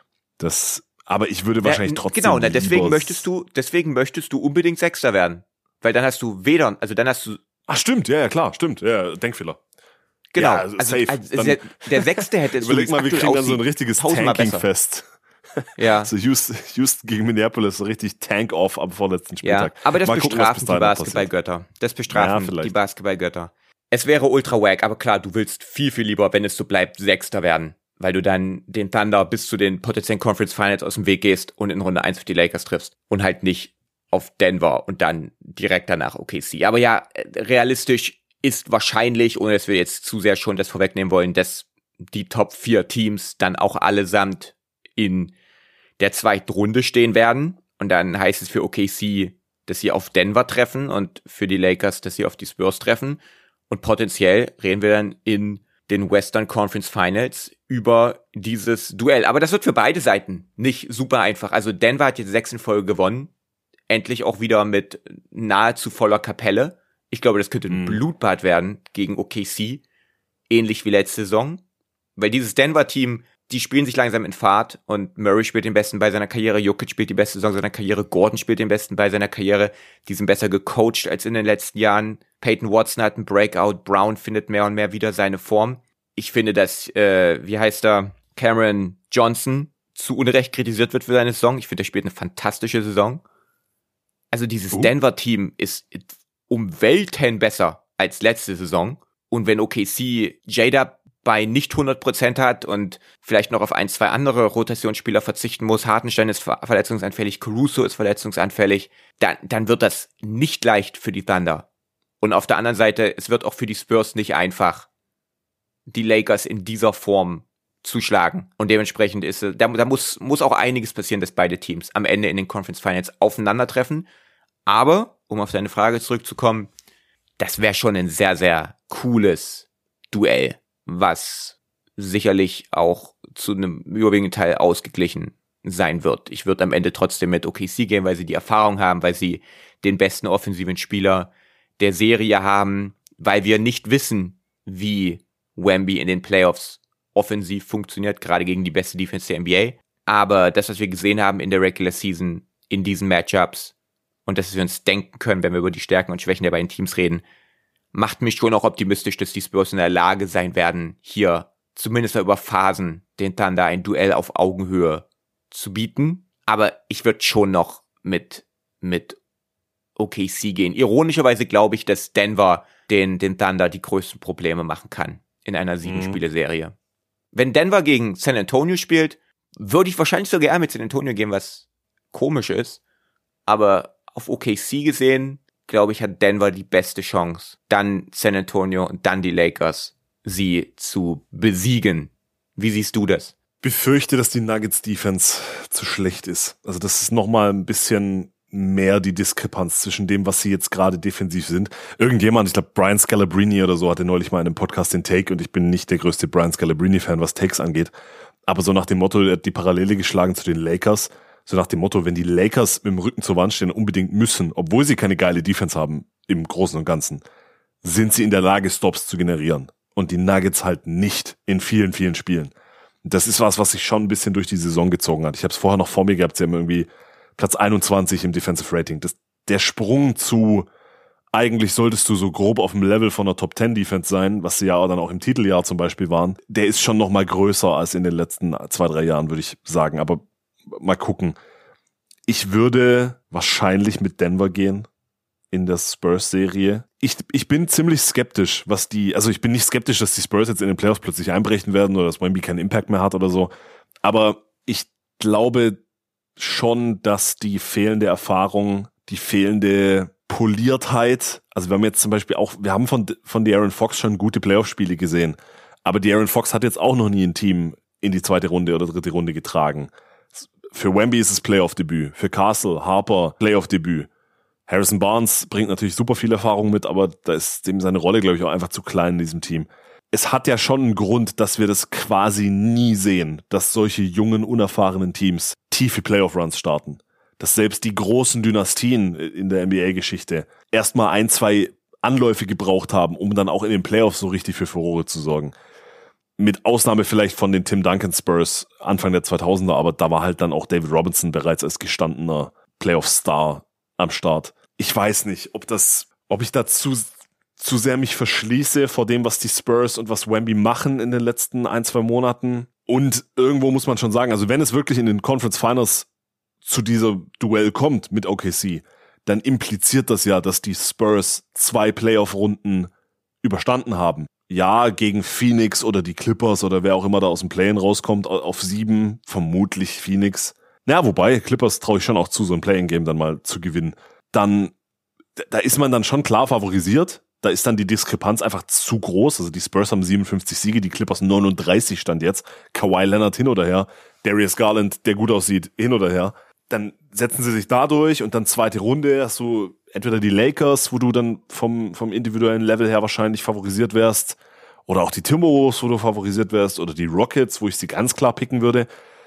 Das, aber ich würde wahrscheinlich ja, trotzdem. Genau, deswegen möchtest du, deswegen möchtest du unbedingt Sechster werden. Weil dann hast du weder, also dann hast du. Ach stimmt, ja, ja, klar, stimmt, ja, Denkfehler. Genau, ja, also, also, safe. also der, der Sechste hätte. Überleg mal, wir kriegen dann so ein richtiges Tanking-Fest. Ja. So Houston, Houston gegen Minneapolis, so richtig Tank-off am vorletzten Spieltag. Ja, aber das mal bestrafen gucken, die Basketballgötter. Das bestrafen ja, die Basketballgötter. Es wäre ultra wack, aber klar, du willst viel, viel lieber, wenn es so bleibt, Sechster werden. Weil du dann den Thunder bis zu den potenziellen Conference Finals aus dem Weg gehst und in Runde eins auf die Lakers triffst. Und halt nicht auf Denver und dann direkt danach O K C. Aber ja, realistisch ist wahrscheinlich, ohne dass wir jetzt zu sehr schon das vorwegnehmen wollen, dass die Top vier Teams dann auch allesamt in der zweiten Runde stehen werden. Und dann heißt es für O K C, dass sie auf Denver treffen und für die Lakers, dass sie auf die Spurs treffen. Und potenziell reden wir dann in den Western Conference Finals über dieses Duell. Aber das wird für beide Seiten nicht super einfach. Also Denver hat jetzt sechs in Folge gewonnen. Endlich auch wieder mit nahezu voller Kapelle. Ich glaube, das könnte ein mm. Blutbad werden gegen O K C. Ähnlich wie letzte Saison. Weil dieses Denver-Team, die spielen sich langsam in Fahrt und Murray spielt den besten bei seiner Karriere, Jokic spielt die beste Saison seiner Karriere, Gordon spielt den besten bei seiner Karriere, die sind besser gecoacht als in den letzten Jahren. Peyton Watson hat einen Breakout, Brown findet mehr und mehr wieder seine Form. Ich finde, dass, äh, wie heißt er, Cameron Johnson zu Unrecht kritisiert wird für seine Saison. Ich finde, er spielt eine fantastische Saison. Also dieses uh. Denver-Team ist um Welten besser als letzte Saison. Und wenn O K C J-Dub bei nicht hundert Prozent hat und vielleicht noch auf ein, zwei andere Rotationsspieler verzichten muss, Hartenstein ist ver- verletzungsanfällig, Caruso ist verletzungsanfällig, dann, dann wird das nicht leicht für die Thunder. Und auf der anderen Seite, es wird auch für die Spurs nicht einfach, die Lakers in dieser Form zu schlagen. Und dementsprechend ist da, da muss, muss auch einiges passieren, dass beide Teams am Ende in den Conference Finals aufeinandertreffen. Aber, um auf deine Frage zurückzukommen, das wäre schon ein sehr, sehr cooles Duell, was sicherlich auch zu einem überwiegenden Teil ausgeglichen sein wird. Ich würde am Ende trotzdem mit O K C gehen, weil sie die Erfahrung haben, weil sie den besten offensiven Spieler der Serie haben, weil wir nicht wissen, wie Wemby in den Playoffs offensiv funktioniert, gerade gegen die beste Defense der N B A. Aber das, was wir gesehen haben in der Regular Season, in diesen Matchups und dass wir uns denken können, wenn wir über die Stärken und Schwächen der beiden Teams reden, macht mich schon auch optimistisch, dass die Spurs in der Lage sein werden, hier zumindest über Phasen den Thunder ein Duell auf Augenhöhe zu bieten. Aber ich würde schon noch mit mit O K C gehen. Ironischerweise glaube ich, dass Denver den, den Thunder die größten Probleme machen kann in einer Sieben-Spiele-Serie. Wenn Denver gegen San Antonio spielt, würde ich wahrscheinlich sogar eher mit San Antonio gehen, was komisch ist. Aber auf O K C gesehen, glaube ich, hat Denver die beste Chance, dann San Antonio und dann die Lakers, sie zu besiegen. Wie siehst du das? Befürchte, dass die Nuggets-Defense zu schlecht ist. Also das ist nochmal ein bisschen mehr die Diskrepanz zwischen dem, was sie jetzt gerade defensiv sind. Irgendjemand, ich glaube Brian Scalabrine oder so, hatte neulich mal in einem Podcast den Take, und ich bin nicht der größte Brian Scalabrine-Fan, was Takes angeht, aber so nach dem Motto, er hat die Parallele geschlagen zu den Lakers, so nach dem Motto, wenn die Lakers mit dem Rücken zur Wand stehen, unbedingt müssen, obwohl sie keine geile Defense haben im Großen und Ganzen, sind sie in der Lage, Stops zu generieren. Und die Nuggets halt nicht in vielen, vielen Spielen. Das ist was, was sich schon ein bisschen durch die Saison gezogen hat. Ich habe es vorher noch vor mir gehabt, sie haben irgendwie Platz einundzwanzig im Defensive Rating. Das, der Sprung zu, eigentlich solltest du so grob auf dem Level von einer Top Ten Defense sein, was sie ja dann auch im Titeljahr zum Beispiel waren, der ist schon noch mal größer als in den letzten zwei, drei Jahren, würde ich sagen. Aber mal gucken. Ich würde wahrscheinlich mit Denver gehen in der Spurs-Serie. Ich, ich bin ziemlich skeptisch, was die, also ich bin nicht skeptisch, dass die Spurs jetzt in den Playoffs plötzlich einbrechen werden oder dass Wemby keinen Impact mehr hat oder so. Aber ich glaube schon, dass die fehlende Erfahrung, die fehlende Poliertheit, also wir haben jetzt zum Beispiel auch, wir haben von, von De'Aaron Fox schon gute Playoff-Spiele gesehen, aber De'Aaron Fox hat jetzt auch noch nie ein Team in die zweite Runde oder dritte Runde getragen. Für Wemby ist es Playoff-Debüt, für Castle, Harper, Playoff-Debüt. Harrison Barnes bringt natürlich super viel Erfahrung mit, aber da ist dem seine Rolle, glaube ich, auch einfach zu klein in diesem Team. Es hat ja schon einen Grund, dass wir das quasi nie sehen, dass solche jungen, unerfahrenen Teams tiefe Playoff-Runs starten. Dass selbst die großen Dynastien in der N B A-Geschichte erstmal ein, zwei Anläufe gebraucht haben, um dann auch in den Playoffs so richtig für Furore zu sorgen. Mit Ausnahme vielleicht von den Tim Duncan Spurs Anfang der zweitausender, aber da war halt dann auch David Robinson bereits als gestandener Playoff-Star am Start. Ich weiß nicht, ob das, ob ich dazu zu sehr mich verschließe vor dem, was die Spurs und was Wemby machen in den letzten ein, zwei Monaten. Und irgendwo muss man schon sagen, also wenn es wirklich in den Conference Finals zu dieser Duell kommt mit O K C, dann impliziert das ja, dass die Spurs zwei Playoff-Runden überstanden haben. Ja, gegen Phoenix oder die Clippers oder wer auch immer da aus dem Play-In rauskommt, auf sieben, vermutlich Phoenix. Ja, wobei, Clippers traue ich schon auch zu, so ein Play-In-Game dann mal zu gewinnen. Dann, da ist man dann schon klar favorisiert. Da ist dann die Diskrepanz einfach zu groß. Also die Spurs haben siebenundfünfzig Siege, die Clippers neununddreißig stand jetzt. Kawhi Leonard hin oder her. Darius Garland, der gut aussieht, hin oder her. Dann setzen sie sich da durch und dann zweite Runde hast du entweder die Lakers, wo du dann vom, vom individuellen Level her wahrscheinlich favorisiert wärst, oder auch die Timberwolves, wo du favorisiert wärst, oder die Rockets, wo ich sie ganz klar picken würde.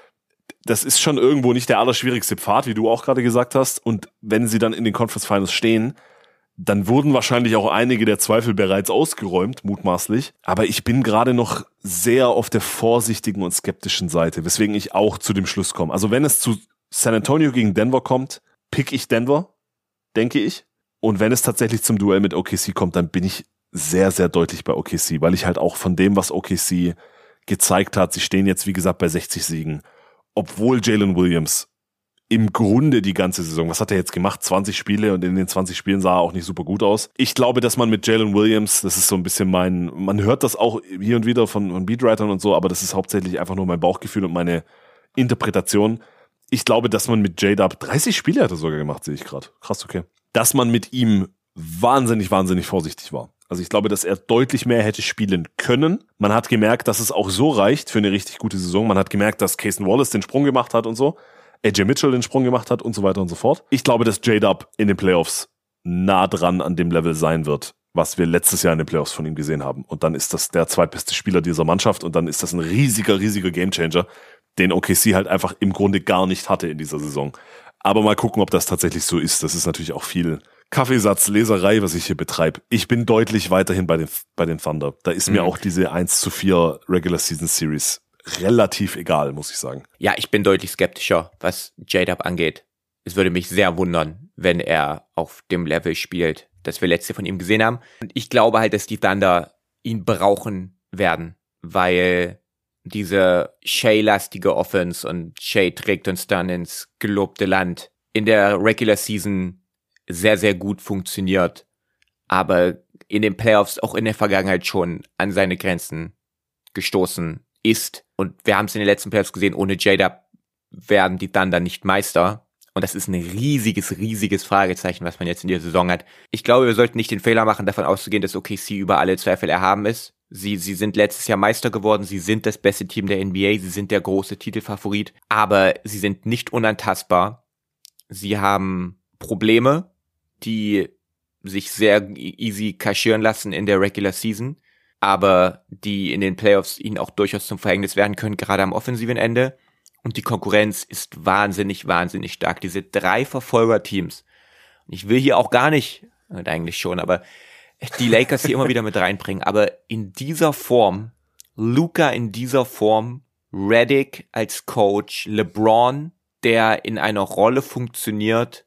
Das ist schon irgendwo nicht der allerschwierigste Pfad, wie du auch gerade gesagt hast. Und wenn sie dann in den Conference Finals stehen, dann wurden wahrscheinlich auch einige der Zweifel bereits ausgeräumt, mutmaßlich. Aber ich bin gerade noch sehr auf der vorsichtigen und skeptischen Seite, weswegen ich auch zu dem Schluss komme. Also wenn es zu San Antonio gegen Denver kommt, pick ich Denver, denke ich. Und wenn es tatsächlich zum Duell mit O K C kommt, dann bin ich sehr, sehr deutlich bei O K C, weil ich halt auch von dem, was O K C gezeigt hat, sie stehen jetzt, wie gesagt, bei sechzig Siegen, obwohl Jalen Williams im Grunde die ganze Saison, was hat er jetzt gemacht? zwanzig Spiele, und in den zwanzig Spielen sah er auch nicht super gut aus. Ich glaube, dass man mit Jalen Williams, das ist so ein bisschen mein, man hört das auch hier und wieder von, von Beatwritern und so, aber das ist hauptsächlich einfach nur mein Bauchgefühl und meine Interpretation. Ich glaube, dass man mit J-Dub, dreißig Spiele hat er sogar gemacht, sehe ich gerade. Krass, okay. Dass man mit ihm wahnsinnig, wahnsinnig vorsichtig war. Also ich glaube, dass er deutlich mehr hätte spielen können. Man hat gemerkt, dass es auch so reicht für eine richtig gute Saison. Man hat gemerkt, dass Cason Wallace den Sprung gemacht hat und so. A J Mitchell den Sprung gemacht hat und so weiter und so fort. Ich glaube, dass J-Dub in den Playoffs nah dran an dem Level sein wird, was wir letztes Jahr in den Playoffs von ihm gesehen haben. Und dann ist das der zweitbeste Spieler dieser Mannschaft und dann ist das ein riesiger, riesiger Gamechanger, den O K C halt einfach im Grunde gar nicht hatte in dieser Saison. Aber mal gucken, ob das tatsächlich so ist. Das ist natürlich auch viel Kaffeesatz, Leserei, was ich hier betreibe. Ich bin deutlich weiterhin bei den, bei den Thunder. Da ist mhm. mir auch diese eins zu vier Regular Season Series relativ egal, muss ich sagen. Ja, ich bin deutlich skeptischer, was J-Dub angeht. Es würde mich sehr wundern, wenn er auf dem Level spielt, das wir letzte von ihm gesehen haben. Und ich glaube halt, dass die Thunder ihn brauchen werden, weil diese Shea-lastige Offense, und Shea trägt uns dann ins gelobte Land, in der Regular Season sehr, sehr gut funktioniert, aber in den Playoffs auch in der Vergangenheit schon an seine Grenzen gestoßen ist. Und wir haben es in den letzten Playoffs gesehen, ohne J-Dub werden die Thunder nicht Meister. Und das ist ein riesiges, riesiges Fragezeichen, was man jetzt in der Saison hat. Ich glaube, wir sollten nicht den Fehler machen, davon auszugehen, dass O K C über alle Zweifel erhaben ist. Sie, sie sind letztes Jahr Meister geworden, sie sind das beste Team der N B A, sie sind der große Titelfavorit, aber sie sind nicht unantastbar. Sie haben Probleme, die sich sehr easy kaschieren lassen in der Regular Season, aber die in den Playoffs ihnen auch durchaus zum Verhängnis werden können, gerade am offensiven Ende. Und die Konkurrenz ist wahnsinnig, wahnsinnig stark. Diese drei Verfolgerteams. Ich will hier auch gar nicht, eigentlich schon, aber die Lakers hier immer wieder mit reinbringen. Aber in dieser Form, Luka in dieser Form, Redick als Coach, LeBron, der in einer Rolle funktioniert,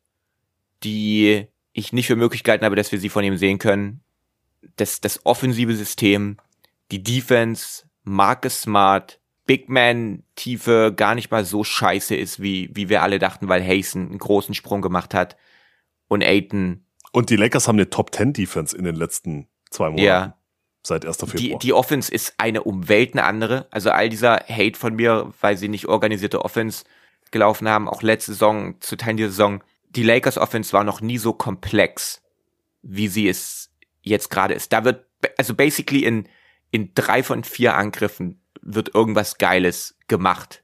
die ich nicht für möglich gehalten habe, dass wir sie von ihm sehen können. Das, das offensive System, die Defense, Marcus Smart, Big Man-Tiefe gar nicht mal so scheiße ist, wie wie wir alle dachten, weil Hasten einen großen Sprung gemacht hat und Ayton. Und die Lakers haben eine Top-Ten-Defense in den letzten zwei Monaten. Ja. Seit ersten Februar. Die, die Offense ist eine um Welten andere. Also all dieser Hate von mir, weil sie nicht organisierte Offense gelaufen haben, auch letzte Saison, zu Teilen dieser Saison. Die Lakers Offense war noch nie so komplex, wie sie es jetzt gerade ist. Da wird, also basically in in drei von vier Angriffen wird irgendwas Geiles gemacht.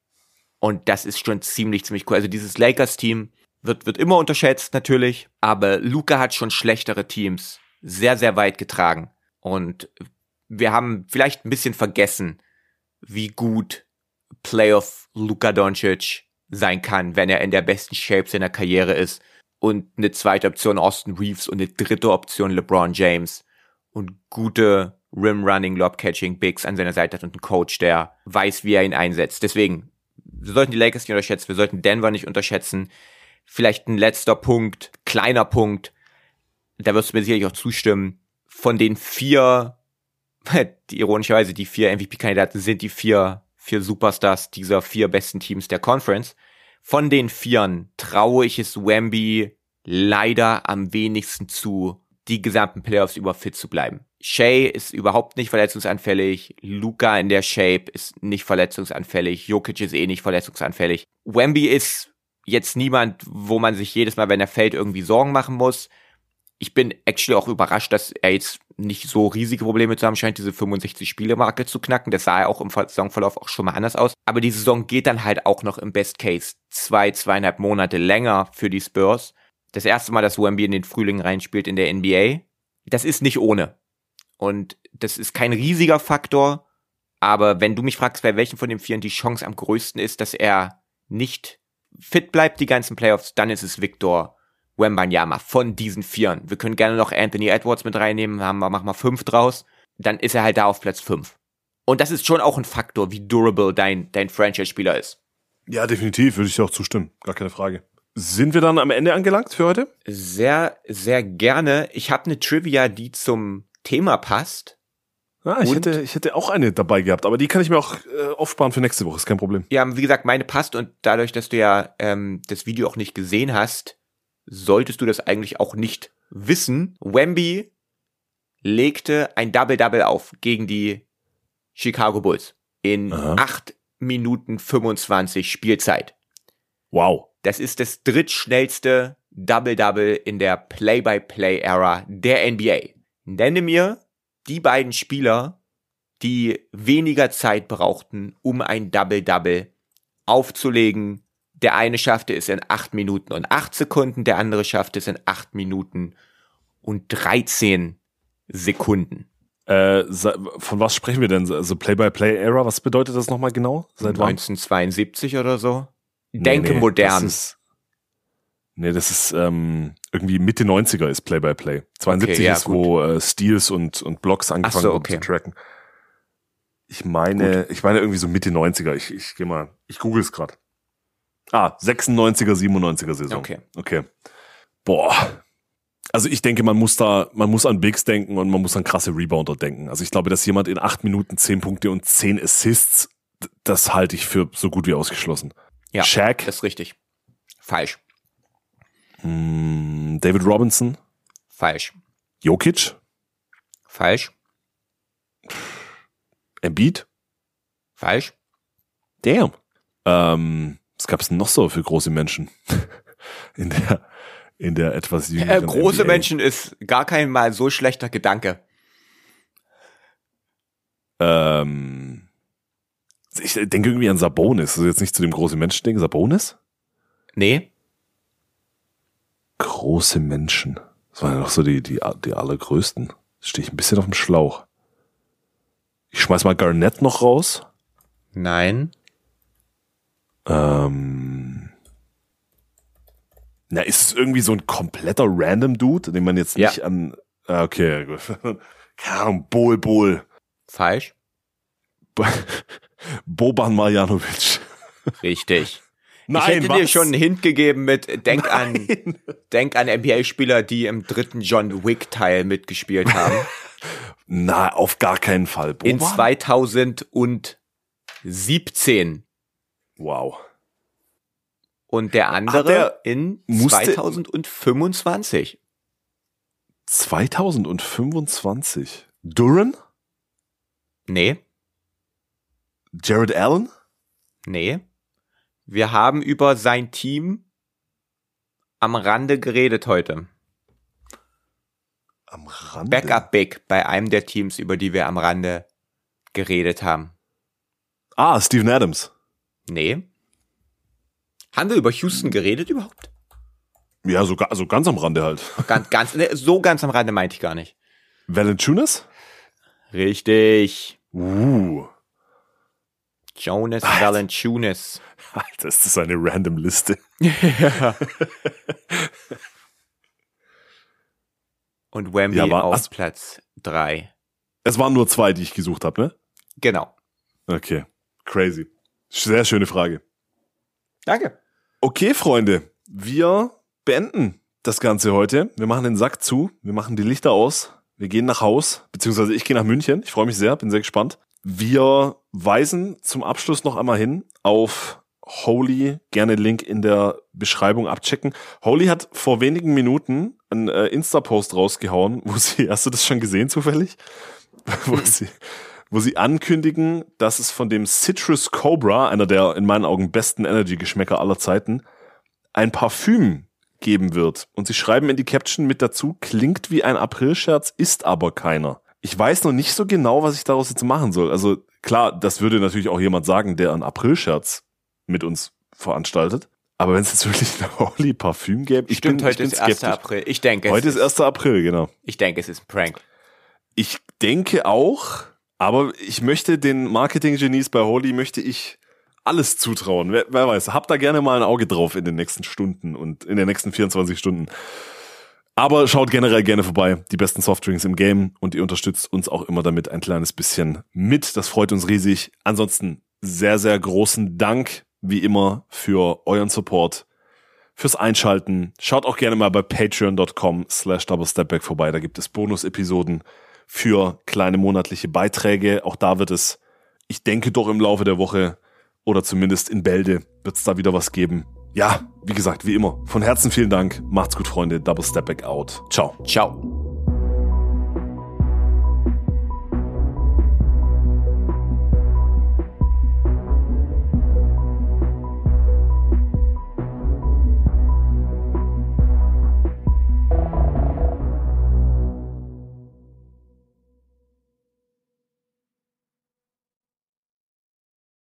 Und das ist schon ziemlich, ziemlich cool. Also dieses Lakers-Team wird wird immer unterschätzt, natürlich. Aber Luka hat schon schlechtere Teams sehr, sehr weit getragen. Und wir haben vielleicht ein bisschen vergessen, wie gut Playoff Luka Doncic sein kann, wenn er in der besten Shape seiner Karriere ist. Und eine zweite Option Austin Reeves und eine dritte Option LeBron James. Und gute Rim-Running, Lob-Catching Bigs an seiner Seite hat und einen Coach, der weiß, wie er ihn einsetzt. Deswegen, wir sollten die Lakers nicht unterschätzen, wir sollten Denver nicht unterschätzen. Vielleicht ein letzter Punkt, kleiner Punkt, da wirst du mir sicherlich auch zustimmen. Von den vier, die ironischerweise die vier M V P-Kandidaten sind die vier, vier Superstars dieser vier besten Teams der Conference. Von den Vieren traue ich es Wemby leider am wenigsten zu, die gesamten Playoffs über fit zu bleiben. Shea ist überhaupt nicht verletzungsanfällig, Luka in der Shape ist nicht verletzungsanfällig, Jokic ist eh nicht verletzungsanfällig. Wemby ist jetzt niemand, wo man sich jedes Mal, wenn er fällt, irgendwie Sorgen machen muss. Ich bin actually auch überrascht, dass er jetzt nicht so riesige Probleme zu haben scheint, diese fünfundsechzig-Spiele-Marke zu knacken. Das sah ja auch im Saisonverlauf auch schon mal anders aus. Aber die Saison geht dann halt auch noch im Best Case zwei, zweieinhalb Monate länger für die Spurs. Das erste Mal, dass Wemby in den Frühling reinspielt in der N B A. Das ist nicht ohne. Und das ist kein riesiger Faktor. Aber wenn du mich fragst, bei welchen von den Vieren die Chance am größten ist, dass er nicht fit bleibt die ganzen Playoffs, dann ist es Victor Wembanyama von diesen Vieren. Wir können gerne noch Anthony Edwards mit reinnehmen, haben wir, machen wir fünf draus. Dann ist er halt da auf Platz fünf. Und das ist schon auch ein Faktor, wie durable dein, dein Franchise-Spieler ist. Ja, definitiv, würde ich dir auch zustimmen. Gar keine Frage. Sind wir dann am Ende angelangt für heute? Sehr, sehr gerne. Ich habe eine Trivia, die zum Thema passt. Ah, ich, hätte, ich hätte auch eine dabei gehabt, aber die kann ich mir auch äh, aufsparen für nächste Woche, ist kein Problem. Ja, wie gesagt, meine passt und dadurch, dass du ja ähm, das Video auch nicht gesehen hast, solltest du das eigentlich auch nicht wissen. Wemby legte ein Double-Double auf gegen die Chicago Bulls in Aha. acht Minuten fünfundzwanzig Spielzeit. Wow. Das ist das drittschnellste Double-Double in der Play-by-Play-Ära der N B A. Nenne mir die beiden Spieler, die weniger Zeit brauchten, um ein Double-Double aufzulegen. Der eine schaffte es in acht Minuten und acht Sekunden, der andere schaffte es in acht Minuten und dreizehn Sekunden. Äh, von was sprechen wir denn? Also Play-by-Play-Era, was bedeutet das nochmal genau? Seit neunzehnhundertzweiundsiebzig oder so? Nee, Denke nee, modern. Das ist, nee, das ist ähm, irgendwie Mitte neunziger ist Play-by-Play. zweiundsiebzig okay, ja, ist, wo äh, Steals und, und Blocks angefangen so, haben okay. zu tracken. Ich meine, Gut. ich meine irgendwie so Mitte neunziger. Ich, ich geh mal, ich google es gerade. Ah, sechsundneunziger, siebenundneunziger Saison. Okay. Okay. Boah. Also ich denke, man muss da, man muss an Bigs denken und man muss an krasse Rebounder denken. Also ich glaube, dass jemand in acht Minuten zehn Punkte und zehn Assists, das halte ich für so gut wie ausgeschlossen. Ja, Shaq. das ist richtig. Falsch. Mm, David Robinson. Falsch. Jokic. Falsch. Embiid. Falsch. Damn. Ähm, was gab es denn noch so für große Menschen in der in der etwas jüngeren Äh, große N B A? Menschen ist gar kein mal so schlechter Gedanke. Ähm, ich denke irgendwie an Sabonis. Das ist jetzt nicht zu dem großen Menschen-Ding. Sabonis? Nee. Große Menschen. Das waren ja noch so die, die, die allergrößten. Stehe ich ein bisschen auf dem Schlauch. Ich schmeiß mal Garnett noch raus. Nein. Ähm, na, ist es irgendwie so ein kompletter random Dude, den man jetzt nicht Ja. an... Ah, okay, gut. Keine Ahnung, Bol, Bol. Falsch. Boban Marjanovic. Richtig. Nein, ich hätte dir was? schon einen Hint gegeben mit Denk Nein. an Denk an N B A-Spieler, die im dritten John Wick-Teil mitgespielt haben. Na, auf gar keinen Fall. Boban? In zweitausendsiebzehn. Wow. Und der andere Ach, der in musste- zweitausendfünfundzwanzig. zweitausendfünfundzwanzig. Duran? Nee, Jared Allen? nee. Wir haben über sein Team am Rande geredet heute. Am Rande? Backup Big bei einem der Teams, über die wir am Rande geredet haben. Ah, Steven Adams. Nee. Haben wir über Houston geredet überhaupt? Ja, so, ga- also ganz am Rande halt. Ganz, ganz, ne, so ganz am Rande meinte ich gar nicht. Valanciunas? Richtig. Uh. Jonas Alter. Valanciunas. Alter, ist das eine random Liste. Und Wemby Ja, war- auf ach- Platz drei. Es waren nur zwei, die ich gesucht habe, ne? Genau. Okay. Crazy. Sehr schöne Frage. Danke. Okay, Freunde. Wir beenden das Ganze heute. Wir machen den Sack zu. Wir machen die Lichter aus. Wir gehen nach Haus. Beziehungsweise ich gehe nach München. Ich freue mich sehr. Bin sehr gespannt. Wir weisen zum Abschluss noch einmal hin auf Holy. Gerne Link in der Beschreibung abchecken. Holy hat vor wenigen Minuten einen äh, Insta-Post rausgehauen, wo sie, hast du das schon gesehen zufällig? wo sie, wo sie ankündigen, dass es von dem Citrus Cobra, einer der in meinen Augen besten Energy-Geschmäcker aller Zeiten, ein Parfüm geben wird. Und sie schreiben in die Caption mit dazu, klingt wie ein Aprilscherz, ist aber keiner. Ich weiß noch nicht so genau, was ich daraus jetzt machen soll. Also klar, das würde natürlich auch jemand sagen, der einen Aprilscherz mit uns veranstaltet. Aber wenn es jetzt wirklich ein Holy-Parfüm gäbe, ich Stimmt, bin, heute ich bin ist erster skeptisch. April. Ich denke, Heute es ist erster April, genau. ich denke, es ist ein Prank. Ich denke auch, aber ich möchte den Marketing-Genies bei Holy, möchte ich alles zutrauen. Wer, wer weiß, habt da gerne mal ein Auge drauf in den nächsten Stunden und in den nächsten vierundzwanzig Stunden. Aber schaut generell gerne vorbei, die besten Softdrinks im Game, und ihr unterstützt uns auch immer damit ein kleines bisschen mit. Das freut uns riesig. Ansonsten sehr, sehr großen Dank, wie immer, für euren Support, fürs Einschalten. Schaut auch gerne mal bei patreon.com slash doublestepback vorbei. Da gibt es Bonus-Episoden für kleine monatliche Beiträge. Auch da wird es, ich denke doch im Laufe der Woche oder zumindest in Bälde wird es da wieder was geben. Ja, wie gesagt, wie immer, von Herzen vielen Dank. Macht's gut, Freunde. Double Step Back out. Ciao. Ciao.